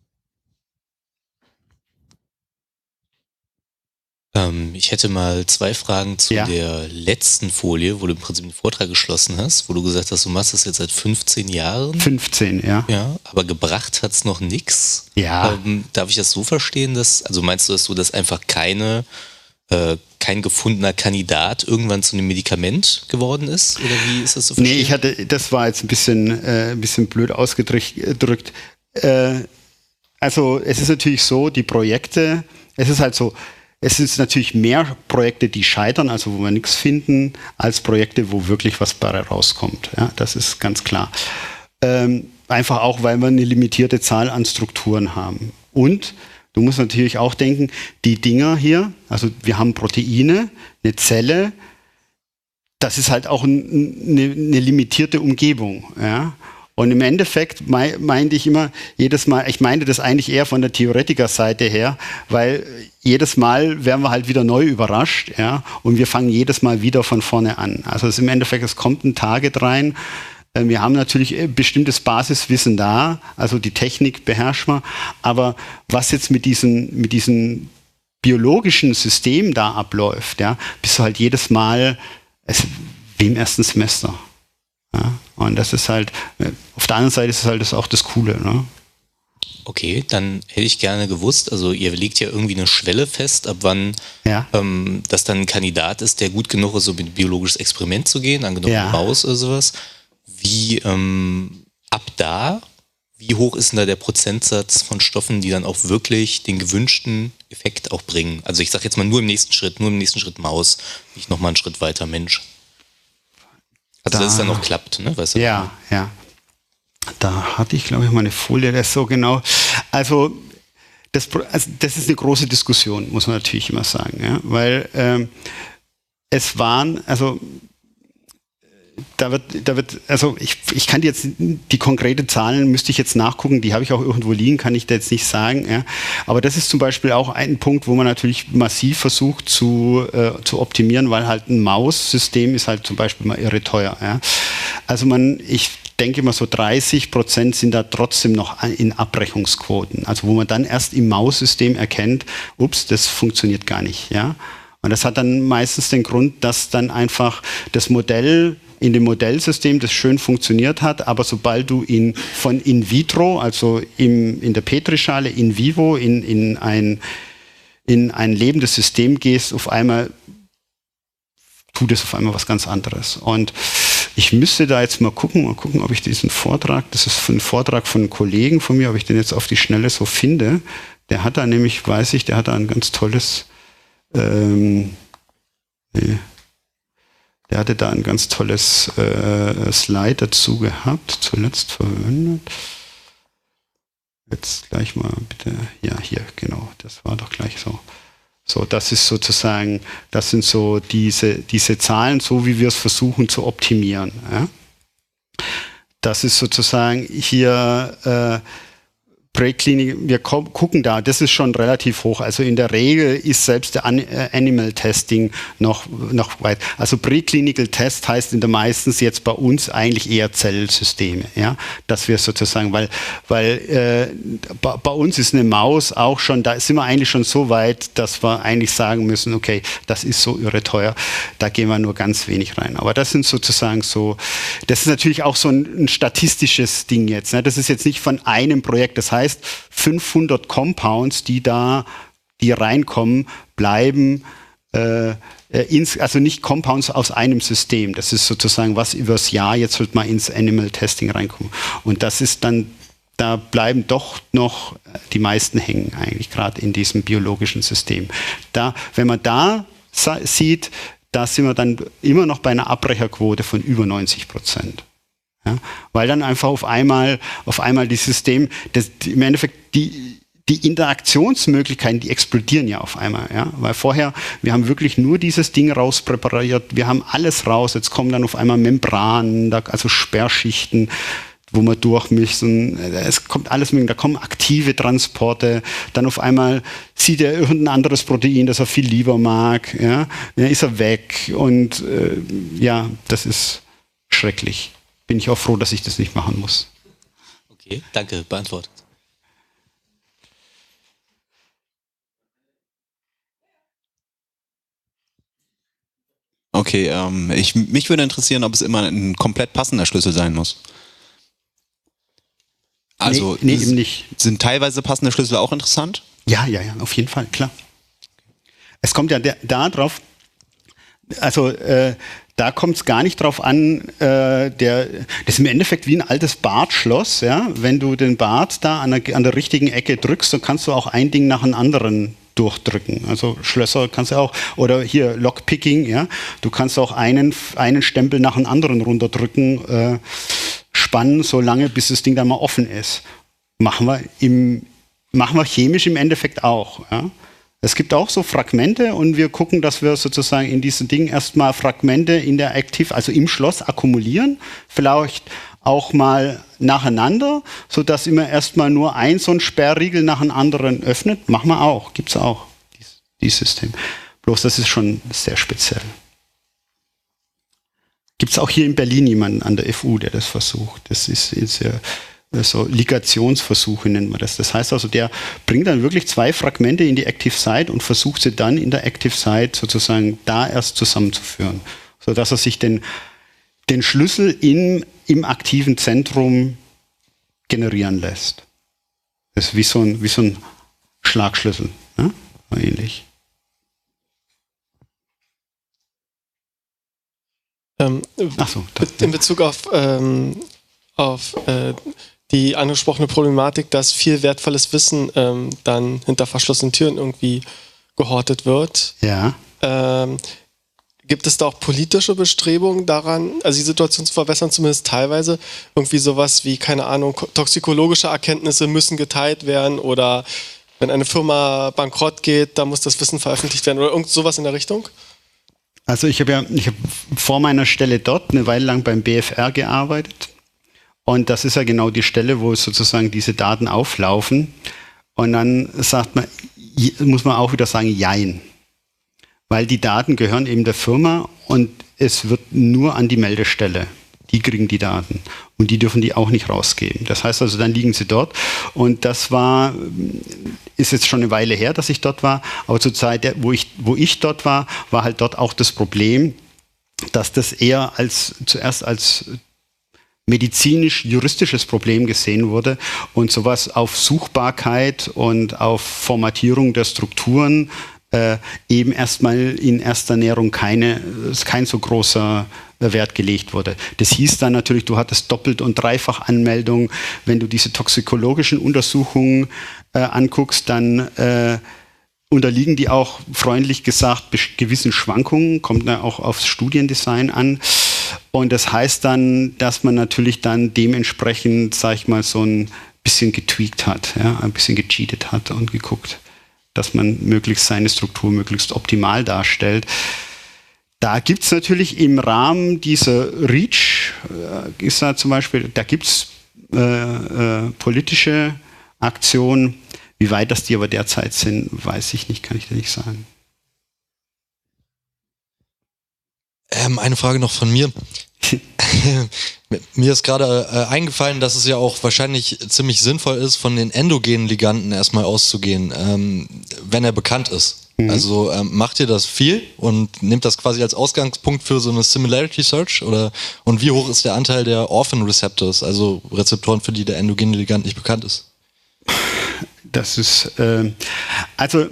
Speaker 6: Ich hätte mal 2 Fragen zu der letzten Folie, wo du im Prinzip den Vortrag geschlossen hast, wo du gesagt hast, du machst das jetzt seit 15 Jahren.
Speaker 2: 15, ja.
Speaker 6: Ja, aber gebracht hat es noch nichts.
Speaker 2: Ja.
Speaker 6: Darf ich das so verstehen, also meinst du, dass einfach kein gefundener Kandidat irgendwann zu einem Medikament geworden ist? Oder wie ist das zu verstehen?
Speaker 2: Nee, das war jetzt ein bisschen blöd ausgedrückt. Also es ist natürlich so, die Projekte, es ist natürlich mehr Projekte, die scheitern, also wo wir nichts finden, als Projekte, wo wirklich was dabei rauskommt. Ja, das ist ganz klar. Einfach auch, weil wir eine limitierte Zahl an Strukturen haben. Und du musst natürlich auch denken, die Dinger hier, also wir haben Proteine, eine Zelle, das ist halt auch eine limitierte Umgebung. Ja. Und im Endeffekt meinte ich immer jedes Mal, ich meinte das eigentlich eher von der Theoretikerseite her, weil jedes Mal werden wir halt wieder neu überrascht, ja, und wir fangen jedes Mal wieder von vorne an. Also im Endeffekt, es kommt ein Target rein. Wir haben natürlich bestimmtes Basiswissen da, also die Technik beherrschen wir, aber was jetzt mit diesen biologischen System da abläuft, ja, bist du halt jedes Mal wie im ersten Semester. Ja, und das ist halt, auf der anderen Seite ist es halt auch das Coole. Ne?
Speaker 6: Okay, dann hätte ich gerne gewusst, also ihr legt ja irgendwie eine Schwelle fest, ab wann das dann ein Kandidat ist, der gut genug ist, um in ein biologisches Experiment zu gehen, angenommen eine Maus oder sowas. Wie hoch ist denn da der Prozentsatz von Stoffen, die dann auch wirklich den gewünschten Effekt auch bringen? Also ich sage jetzt mal nur im nächsten Schritt Maus, nicht nochmal einen Schritt weiter Mensch. Also dass es dann noch klappt, ne? Weißt du?
Speaker 2: Ja. Da hatte ich, glaube ich, mal eine Folie, das so genau. Also das ist eine große Diskussion, muss man natürlich immer sagen, ja? Weil es waren, also ich kann jetzt die konkrete Zahlen, müsste ich jetzt nachgucken, die habe ich auch irgendwo liegen, kann ich da jetzt nicht sagen. Ja. Aber das ist zum Beispiel auch ein Punkt, wo man natürlich massiv versucht zu optimieren, weil halt ein Maussystem ist halt zum Beispiel mal irre teuer. Ja. Also ich denke mal so 30% sind da trotzdem noch in Abbrechungsquoten. Also wo man dann erst im Maussystem erkennt, ups, das funktioniert gar nicht. Ja. Und das hat dann meistens den Grund, dass dann einfach das Modell in dem Modellsystem, das schön funktioniert hat, aber sobald du ihn von in vitro, also in der Petrischale, in vivo, in ein lebendes System gehst, auf einmal tut es auf einmal was ganz anderes. Und Ich müsste da jetzt mal gucken, ob ich diesen Vortrag, das ist ein Vortrag von einem Kollegen von mir, ob ich den jetzt auf die Schnelle so finde. Der hat da nämlich, weiß ich, der hat da ein ganz tolles, der hatte da ein ganz tolles Slide dazu gehabt, zuletzt verwendet. Jetzt gleich mal bitte, ja hier, genau, das war doch gleich so. So, das ist sozusagen, das sind so diese Zahlen, so wie wir es versuchen zu optimieren. Ja? Das ist sozusagen hier Präklinik, wir gucken da, das ist schon relativ hoch. Also in der Regel ist selbst der Animal Testing noch weit. Also Preclinical Test heißt in der meistens jetzt bei uns eigentlich eher Zellsysteme, ja, dass wir sozusagen, weil bei uns ist eine Maus auch schon, da sind wir eigentlich schon so weit, dass wir eigentlich sagen müssen, okay, das ist so irre teuer, da gehen wir nur ganz wenig rein. Aber das sind sozusagen so, das ist natürlich auch so ein statistisches Ding jetzt, ne? Das ist jetzt nicht von einem Projekt, das heißt 500 Compounds, die reinkommen, bleiben, also nicht Compounds aus einem System. Das ist sozusagen was übers Jahr jetzt halt mal ins Animal Testing reinkommen. Und das ist dann, da bleiben doch noch die meisten hängen eigentlich, gerade in diesem biologischen System. Da, wenn man da sieht, da sind wir dann immer noch bei einer Abbrecherquote von über 90%. Ja, weil dann einfach auf einmal die System, im Endeffekt die Interaktionsmmöglichkeiten, die explodieren ja auf einmal. Ja, weil vorher, wir haben wirklich nur dieses Ding rauspräpariert, wir haben alles raus, jetzt kommen dann auf einmal Membranen, also Sperrschichten, wo wir durch müssen, es kommt alles mit, da kommen aktive Transporte, dann auf einmal sieht er irgendein anderes Protein, das er viel lieber mag, ja, dann ist er weg und ja, das ist schrecklich. Bin ich auch froh, dass ich das nicht machen muss.
Speaker 6: Okay, danke, beantwortet.
Speaker 7: Okay, mich würde interessieren, ob es immer ein komplett passender Schlüssel sein muss. Also
Speaker 2: nee, eben nicht.
Speaker 7: Sind teilweise passende Schlüssel auch interessant?
Speaker 2: Ja, auf jeden Fall, klar. Es kommt ja da drauf, also da kommt es gar nicht drauf an, das ist im Endeffekt wie ein altes Bartschloss, ja. Wenn du den Bart da an der richtigen Ecke drückst, dann kannst du auch ein Ding nach dem anderen durchdrücken. Also Schlösser kannst du auch, oder hier Lockpicking, ja. Du kannst auch einen Stempel nach dem anderen runterdrücken, spannen, so lange, bis das Ding dann mal offen ist. Machen wir chemisch im Endeffekt auch, ja. Es gibt auch so Fragmente und wir gucken, dass wir sozusagen in diesen Dingen erstmal Fragmente in der Active, also im Schloss akkumulieren, vielleicht auch mal nacheinander, sodass immer erstmal nur ein so ein Sperrriegel nach dem anderen öffnet. Machen wir auch, gibt es auch, dieses System. Bloß das ist schon sehr speziell. Gibt es auch hier in Berlin jemanden an der FU, der das versucht. Das ist ja so Ligationsversuche nennt man das. Das heißt also, der bringt dann wirklich 2 Fragmente in die Active Site und versucht sie dann in der Active Site sozusagen da erst zusammenzuführen, sodass er sich den Schlüssel im aktiven Zentrum generieren lässt. Das ist wie so ein Schlagschlüssel, ne? Ähnlich.
Speaker 8: Ach so, in Bezug auf die angesprochene Problematik, dass viel wertvolles Wissen dann hinter verschlossenen Türen irgendwie gehortet wird.
Speaker 2: Ja.
Speaker 8: Gibt es da auch politische Bestrebungen daran, also die Situation zu verbessern, zumindest teilweise? Irgendwie sowas wie, keine Ahnung, toxikologische Erkenntnisse müssen geteilt werden oder wenn eine Firma bankrott geht, da muss das Wissen veröffentlicht werden oder irgend sowas in der Richtung?
Speaker 2: Also ich habe vor meiner Stelle dort eine Weile lang beim BFR gearbeitet. Und das ist ja genau die Stelle, wo sozusagen diese Daten auflaufen. Und dann muss man auch wieder sagen, jein. Weil die Daten gehören eben der Firma und es wird nur an die Meldestelle. Die kriegen die Daten. Und die dürfen die auch nicht rausgeben. Das heißt also, dann liegen sie dort. Und das ist jetzt schon eine Weile her, dass ich dort war. Aber zur Zeit, wo ich dort war halt dort auch das Problem, dass das eher zuerst als medizinisch-juristisches Problem gesehen wurde und sowas auf Suchbarkeit und auf Formatierung der Strukturen eben erstmal in erster Näherung kein so großer Wert gelegt wurde. Das hieß dann natürlich, du hattest Doppelt- und Dreifach-Anmeldungen. Wenn du diese toxikologischen Untersuchungen anguckst, dann unterliegen die auch, freundlich gesagt, gewissen Schwankungen, kommt dann auch aufs Studiendesign an. Und das heißt dann, dass man natürlich dann dementsprechend, sag ich mal, so ein bisschen getweakt hat, ja, ein bisschen gecheatet hat und geguckt, dass man möglichst seine Struktur möglichst optimal darstellt. Da gibt es natürlich im Rahmen dieser REACH, ist da zum Beispiel, da gibt es politische Aktionen. Wie weit das die aber derzeit sind, weiß ich nicht, kann ich dir nicht sagen.
Speaker 3: Eine Frage noch von mir. Mir ist gerade eingefallen, dass es ja auch wahrscheinlich ziemlich sinnvoll ist, von den endogenen Liganden erstmal auszugehen, wenn er bekannt ist. Also macht ihr das viel und nehmt das quasi als Ausgangspunkt für so eine Similarity Search? Und wie hoch ist der Anteil der Orphan Receptors, also Rezeptoren, für die der endogene Ligand nicht bekannt ist?
Speaker 2: Das ist, also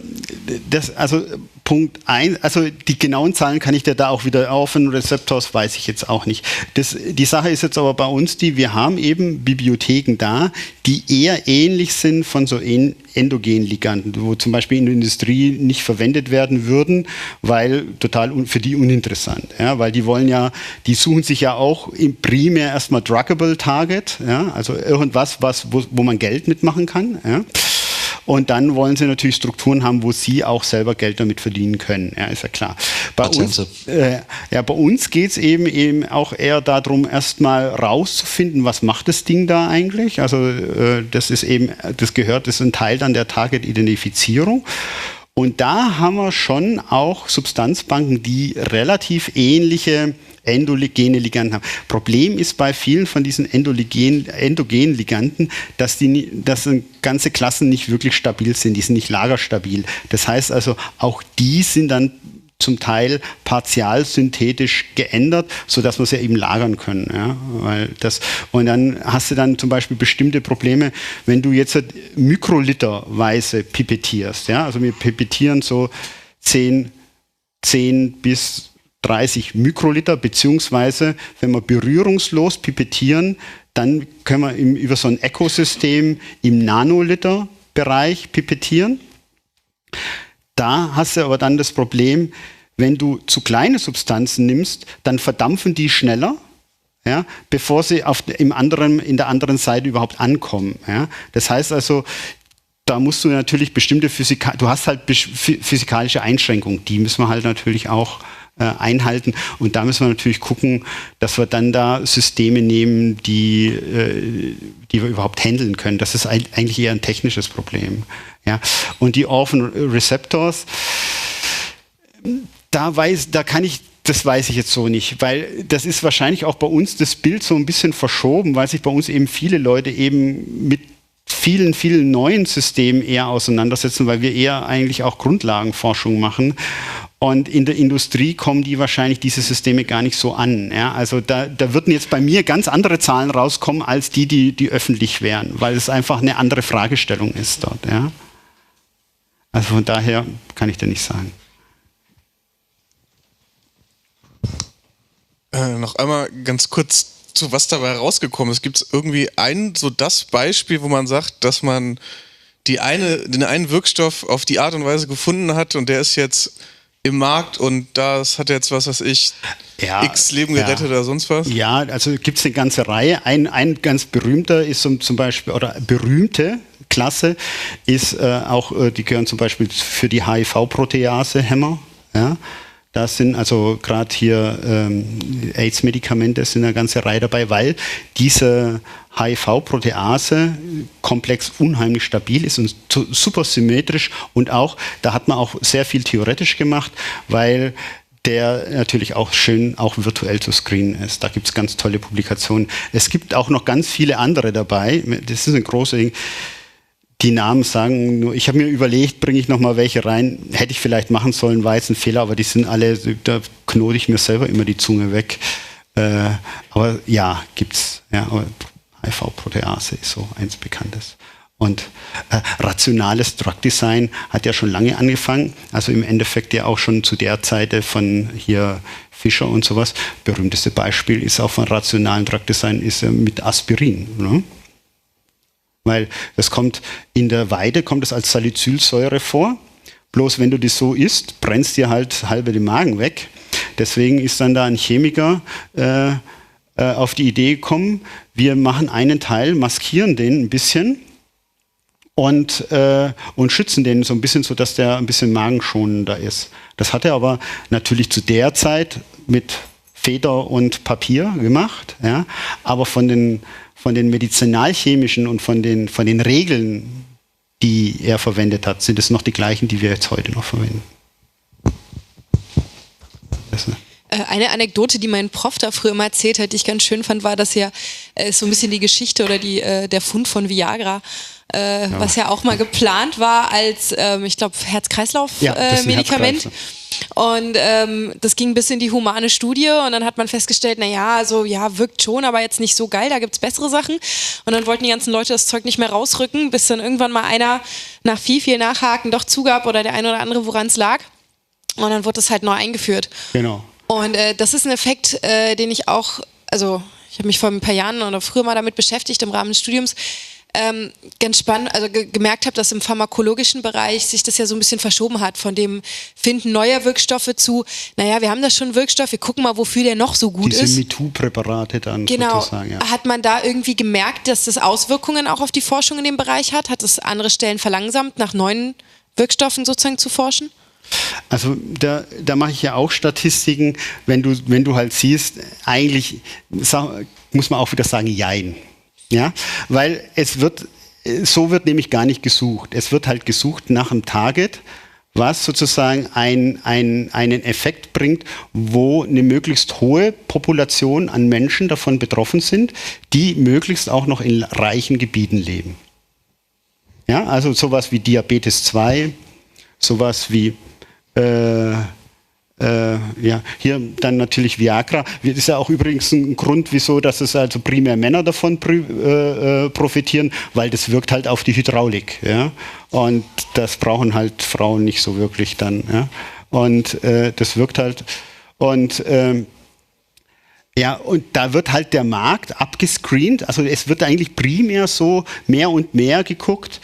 Speaker 2: Punkt 1, also die genauen Zahlen kann ich dir da auch wieder Orphan Receptors, weiß ich jetzt auch nicht. Die Sache ist jetzt aber bei uns wir haben eben Bibliotheken da, die eher ähnlich sind von so endogenen Liganden, wo zum Beispiel in der Industrie nicht verwendet werden würden, weil total für die uninteressant. Ja, weil die suchen sich ja auch primär erstmal druggable Target, ja, also irgendwas, wo man Geld mitmachen kann. Ja. Und dann wollen sie natürlich Strukturen haben, wo sie auch selber Geld damit verdienen können. Ja, ist ja klar. Bei uns geht es eben auch eher darum, erstmal rauszufinden, was macht das Ding da eigentlich. Also das ist ein Teil dann der Target-Identifizierung. Und da haben wir schon auch Substanzbanken, die relativ ähnliche endogene Liganden haben. Problem ist bei vielen von diesen endogenen Liganden, dass ganze Klassen nicht wirklich stabil sind, die sind nicht lagerstabil. Das heißt also, auch die sind dann zum Teil partialsynthetisch geändert, sodass wir sie eben lagern können. Ja? Und dann hast du dann zum Beispiel bestimmte Probleme, wenn du jetzt mikroliterweise pipettierst. Ja? Also wir pipettieren so 10 bis 30 Mikroliter, beziehungsweise wenn wir berührungslos pipettieren, dann können wir über so ein Ökosystem im Nanoliter-Bereich pipettieren. Da hast du aber dann das Problem, wenn du zu kleine Substanzen nimmst, dann verdampfen die schneller, ja, bevor sie in der anderen Seite überhaupt ankommen. Ja. Das heißt also, da musst du natürlich bestimmte physikalische Einschränkungen, die müssen wir halt natürlich auch einhalten. Und da müssen wir natürlich gucken, dass wir dann da Systeme nehmen, die wir überhaupt handeln können. Das ist eigentlich eher ein technisches Problem. Ja. Und die Orphan Receptors, das weiß ich jetzt so nicht, weil das ist wahrscheinlich auch bei uns das Bild so ein bisschen verschoben, weil sich bei uns eben viele Leute eben mit vielen, vielen neuen Systemen eher auseinandersetzen, weil wir eher eigentlich auch Grundlagenforschung machen. Und in der Industrie kommen diese Systeme gar nicht so an. Ja? Also da würden jetzt bei mir ganz andere Zahlen rauskommen, als die öffentlich wären, weil es einfach eine andere Fragestellung ist dort. Ja? Also von daher kann ich dir nicht sagen.
Speaker 9: Noch einmal ganz kurz zu was dabei rausgekommen ist. Gibt es irgendwie das Beispiel, wo man sagt, dass man den einen Wirkstoff auf die Art und Weise gefunden hat und der ist jetzt im Markt und das hat jetzt, was weiß ich, X Leben gerettet oder sonst was? Ja,
Speaker 2: also gibt es eine ganze Reihe. Ein ganz berühmter ist zum Beispiel, oder berühmte Klasse ist die gehören zum Beispiel für die HIV-Protease-Hämmer. Ja? Da sind also gerade hier AIDS-Medikamente, sind eine ganze Reihe dabei, weil diese HIV-Protease-Komplex unheimlich stabil ist und super symmetrisch, und auch, da hat man auch sehr viel theoretisch gemacht, weil der natürlich auch schön auch virtuell zu screenen ist. Da gibt es ganz tolle Publikationen. Es gibt auch noch ganz viele andere dabei. Das ist ein großes Ding. Die Namen sagen nur, ich habe mir überlegt, bringe ich noch mal welche rein, hätte ich vielleicht machen sollen, war jetzt ein Fehler, aber die sind alle, da knote ich mir selber immer die Zunge weg. Aber ja, gibt's. Ja, HIV-Protease ist so eins Bekanntes. Und rationales Drug Design hat ja schon lange angefangen, also im Endeffekt ja auch schon zu der Zeit von hier Fischer und sowas. Berühmteste Beispiel ist auch von rationalen Drug Design ist mit Aspirin. Ne? Weil das kommt in der Weide, kommt es als Salicylsäure vor. Bloß wenn du das so isst, brennst dir halt halbe den Magen weg. Deswegen ist dann da ein Chemiker auf die Idee gekommen, wir machen einen Teil, maskieren den ein bisschen und schützen den so ein bisschen, sodass der ein bisschen magenschonender ist. Das hat er aber natürlich zu der Zeit mit Feder und Papier gemacht, ja? Aber von den medizinalchemischen und von den Regeln, die er verwendet hat, sind es noch die gleichen, die wir jetzt heute noch verwenden.
Speaker 1: Eine Anekdote, die mein Prof da früher immer erzählt hat, die ich ganz schön fand, war, dass ja so ein bisschen die Geschichte oder der Fund von Viagra, was ja auch mal geplant war als, ich glaube, Herz-Kreislauf-Medikament. Und das ging bis in die humane Studie und dann hat man festgestellt, naja, also ja, wirkt schon, aber jetzt nicht so geil, da gibt's bessere Sachen. Und dann wollten die ganzen Leute das Zeug nicht mehr rausrücken, bis dann irgendwann mal einer nach viel Nachhaken doch zugab oder der eine oder andere, woran es lag. Und dann wurde es halt neu eingeführt.
Speaker 2: Genau.
Speaker 1: Und das ist ein Effekt, den ich auch, also ich habe mich vor ein paar Jahren oder früher mal damit beschäftigt im Rahmen des Studiums, ganz spannend, also gemerkt habe, dass im pharmakologischen Bereich sich das ja so ein bisschen verschoben hat, von dem Finden neuer Wirkstoffe zu, naja, wir haben da schon einen Wirkstoff, wir gucken mal, wofür der noch so gut ist.
Speaker 2: Diese MeToo-Präparate dann sozusagen, ja.
Speaker 1: Hat man da irgendwie gemerkt, dass das Auswirkungen auch auf die Forschung in dem Bereich hat? Hat es andere Stellen verlangsamt, nach neuen Wirkstoffen sozusagen zu forschen?
Speaker 2: Also da mache ich ja auch Statistiken, wenn du halt siehst, eigentlich muss man auch wieder sagen, jein. Ja, weil so wird nämlich gar nicht gesucht. Es wird halt gesucht nach einem Target, was sozusagen einen Effekt bringt, wo eine möglichst hohe Population an Menschen davon betroffen sind, die möglichst auch noch in reichen Gebieten leben. Ja, also sowas wie Diabetes 2, sowas wie hier dann natürlich Viagra. Das ist ja auch übrigens ein Grund, wieso, dass es also primär Männer davon profitieren, weil das wirkt halt auf die Hydraulik. Ja? Und das brauchen halt Frauen nicht so wirklich dann. Ja? Und das wirkt halt. Und und da wird halt der Markt abgescreent. Also es wird eigentlich primär so mehr und mehr geguckt,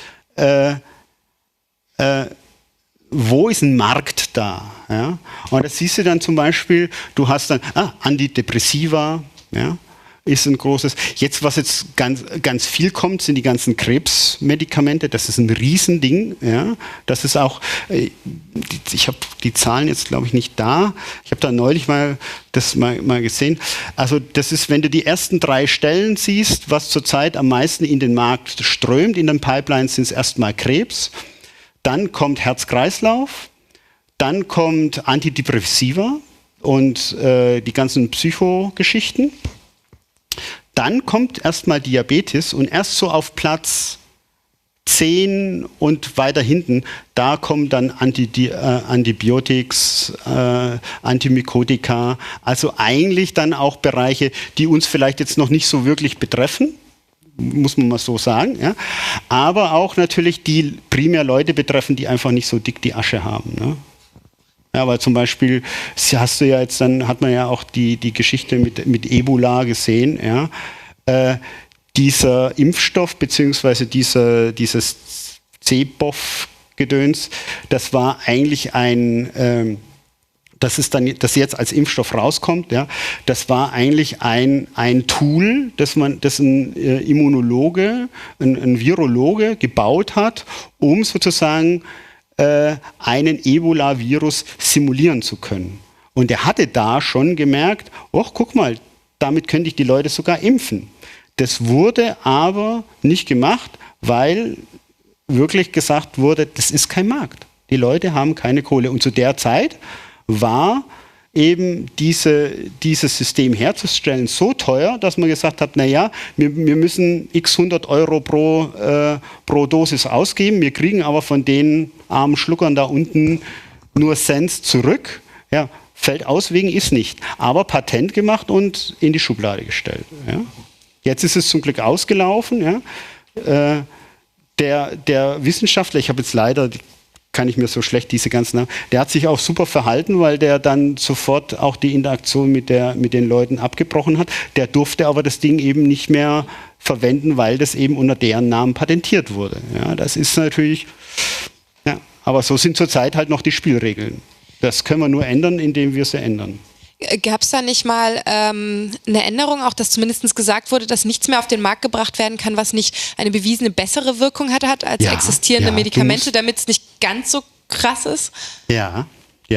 Speaker 2: wo ist ein Markt da? Ja? Und das siehst du dann zum Beispiel, du hast dann Antidepressiva, ja, ist ein großes. Jetzt, was jetzt ganz viel kommt, sind die ganzen Krebsmedikamente. Das ist ein Riesending. Ja? Das ist auch, ich habe die Zahlen jetzt, glaube ich, nicht da. Ich habe da neulich mal gesehen. Also das ist, wenn du die ersten 3 Stellen siehst, was zurzeit am meisten in den Markt strömt, in den Pipelines sind es erstmal Krebs. Dann kommt Herz-Kreislauf, dann kommt Antidepressiva und die ganzen Psychogeschichten. Dann kommt erstmal Diabetes und erst so auf Platz 10 und weiter hinten, da kommen dann Antibiotics, Antimykotika, also eigentlich dann auch Bereiche, die uns vielleicht jetzt noch nicht so wirklich betreffen. Muss man mal so sagen, ja? Aber auch natürlich die primär Leute betreffen, die einfach nicht so dick die Asche haben. Ne? Ja, weil zum Beispiel hat man ja auch die Geschichte mit Ebola gesehen. Ja? Dieser Impfstoff beziehungsweise dieses CBOV-Gedöns, das war eigentlich das jetzt als Impfstoff rauskommt, ja, das war eigentlich ein Tool, das ein Immunologe, ein Virologe gebaut hat, um sozusagen einen Ebola-Virus simulieren zu können. Und er hatte da schon gemerkt, guck mal, damit könnte ich die Leute sogar impfen. Das wurde aber nicht gemacht, weil wirklich gesagt wurde, das ist kein Markt. Die Leute haben keine Kohle. Und zu der Zeit war eben dieses System herzustellen so teuer, dass man gesagt hat, naja, wir müssen x 100 Euro pro Dosis ausgeben, wir kriegen aber von den armen Schluckern da unten nur Cents zurück. Ja, fällt aus wegen ist nicht. Aber Patent gemacht und in die Schublade gestellt. Ja. Jetzt ist es zum Glück ausgelaufen. Ja. der Wissenschaftler, ich habe jetzt leider, kann ich mir so schlecht diese ganzen, der hat sich auch super verhalten, weil der dann sofort auch die Interaktion mit den Leuten abgebrochen hat. Der durfte aber das Ding eben nicht mehr verwenden, weil das eben unter deren Namen patentiert wurde. Ja, das ist natürlich, ja, aber so sind zurzeit halt noch die Spielregeln. Das können wir nur ändern, indem wir sie ändern.
Speaker 1: Gab es da nicht mal eine Änderung, auch dass zumindest gesagt wurde, dass nichts mehr auf den Markt gebracht werden kann, was nicht eine bewiesene bessere Wirkung hat als existierende Medikamente, damit es nicht ganz so krass ist?
Speaker 2: Ja,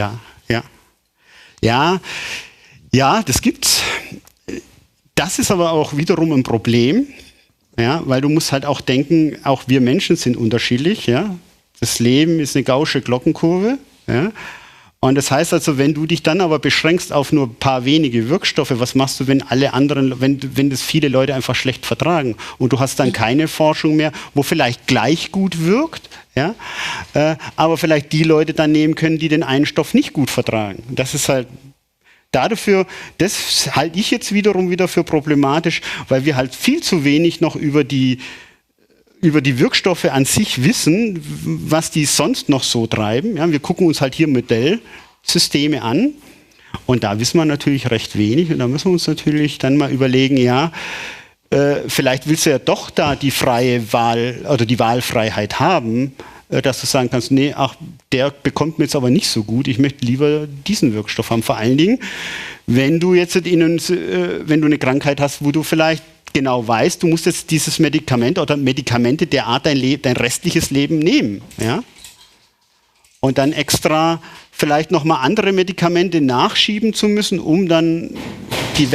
Speaker 2: das gibt's. Das ist aber auch wiederum ein Problem, ja, weil du musst halt auch denken, auch wir Menschen sind unterschiedlich. Ja? Das Leben ist eine gaußsche Glockenkurve. Ja? Und das heißt also, wenn du dich dann aber beschränkst auf nur ein paar wenige Wirkstoffe, was machst du, wenn alle anderen, wenn das viele Leute einfach schlecht vertragen und du hast dann keine Forschung mehr, wo vielleicht gleich gut wirkt, ja, aber vielleicht die Leute dann nehmen können, die den einen Stoff nicht gut vertragen. Das ist halt dafür, das halte ich jetzt wiederum wieder für problematisch, weil wir halt viel zu wenig noch über die Wirkstoffe an sich wissen, was die sonst noch so treiben. Ja, wir gucken uns halt hier Modellsysteme an und da wissen wir natürlich recht wenig und da müssen wir uns natürlich dann mal überlegen, ja, vielleicht willst du ja doch da die freie Wahl oder die Wahlfreiheit haben, dass du sagen kannst, nee, ach, der bekommt mir jetzt aber nicht so gut, ich möchte lieber diesen Wirkstoff haben. Vor allen Dingen, wenn du jetzt wenn du eine Krankheit hast, wo du vielleicht genau weißt, du musst jetzt dieses Medikament oder Medikamente der Art dein restliches Leben nehmen. Ja? Und dann extra vielleicht nochmal andere Medikamente nachschieben zu müssen, um dann die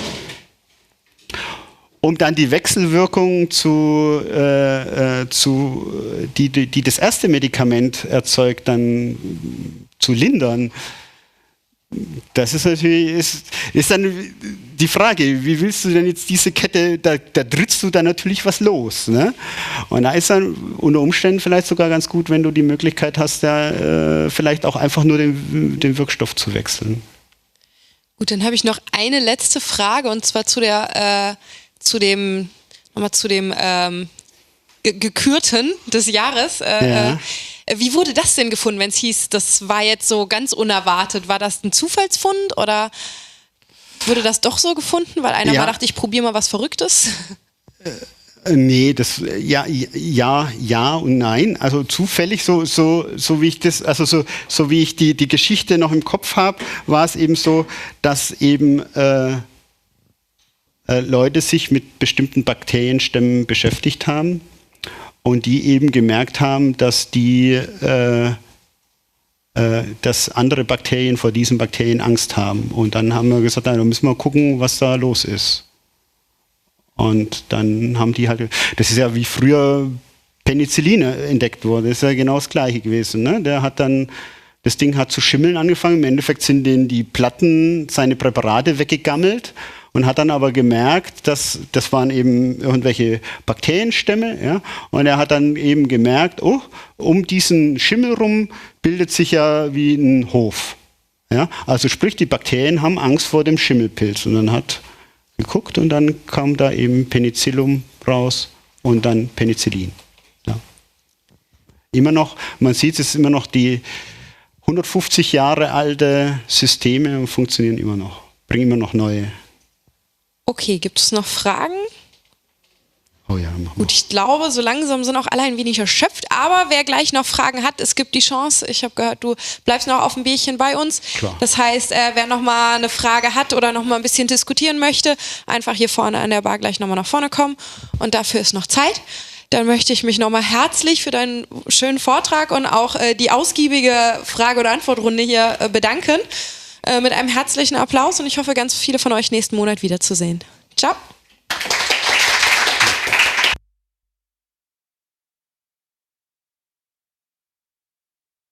Speaker 2: Wechselwirkung die das erste Medikament erzeugt, dann zu lindern. Das ist natürlich, ist dann die Frage, wie willst du denn jetzt diese Kette, da trittst du dann natürlich was los. Ne? Und da ist dann unter Umständen vielleicht sogar ganz gut, wenn du die Möglichkeit hast, da vielleicht auch einfach nur den Wirkstoff zu wechseln.
Speaker 1: Gut, dann habe ich noch eine letzte Frage und zwar zu dem Gekürten des Jahres. Wie wurde das denn gefunden, wenn es hieß, das war jetzt so ganz unerwartet? War das ein Zufallsfund oder wurde das doch so gefunden, weil einer mal dachte, ich probiere mal was Verrücktes?
Speaker 2: Nee, das ja und nein. Also zufällig, so wie ich das, also so wie ich die Geschichte noch im Kopf habe, war es eben so, dass eben Leute sich mit bestimmten Bakterienstämmen beschäftigt haben. Und die eben gemerkt haben, dass dass andere Bakterien vor diesen Bakterien Angst haben. Und dann haben wir gesagt, da müssen wir gucken, was da los ist. Und dann haben die halt, das ist ja wie früher Penicillin entdeckt wurde, das ist ja genau das Gleiche gewesen. Ne? Das Ding hat zu schimmeln angefangen, im Endeffekt sind denen die Platten, seine Präparate weggegammelt. Und hat dann aber gemerkt, dass das waren eben irgendwelche Bakterienstämme. Ja? Und er hat dann eben gemerkt, oh, um diesen Schimmel rum bildet sich ja wie ein Hof. Ja? Also sprich, die Bakterien haben Angst vor dem Schimmelpilz. Und dann hat geguckt und dann kam da eben Penicillium raus und dann Penicillin. Ja. Immer noch, man sieht, es ist immer noch die 150 Jahre alte Systeme und funktionieren immer noch, bringen immer noch neue.
Speaker 1: Okay, gibt es noch Fragen?
Speaker 2: Oh ja, mach mal.
Speaker 1: Gut, ich glaube, so langsam sind auch alle ein wenig erschöpft, aber wer gleich noch Fragen hat, es gibt die Chance. Ich habe gehört, du bleibst noch auf dem Bierchen bei uns.
Speaker 2: Klar.
Speaker 1: Das heißt, wer noch mal eine Frage hat oder noch mal ein bisschen diskutieren möchte, einfach hier vorne an der Bar gleich noch mal nach vorne kommen und dafür ist noch Zeit. Dann möchte ich mich noch mal herzlich für deinen schönen Vortrag und auch die ausgiebige Frage- und Antwortrunde hier bedanken. Mit einem herzlichen Applaus und ich hoffe, ganz viele von euch nächsten Monat wiederzusehen. Ciao!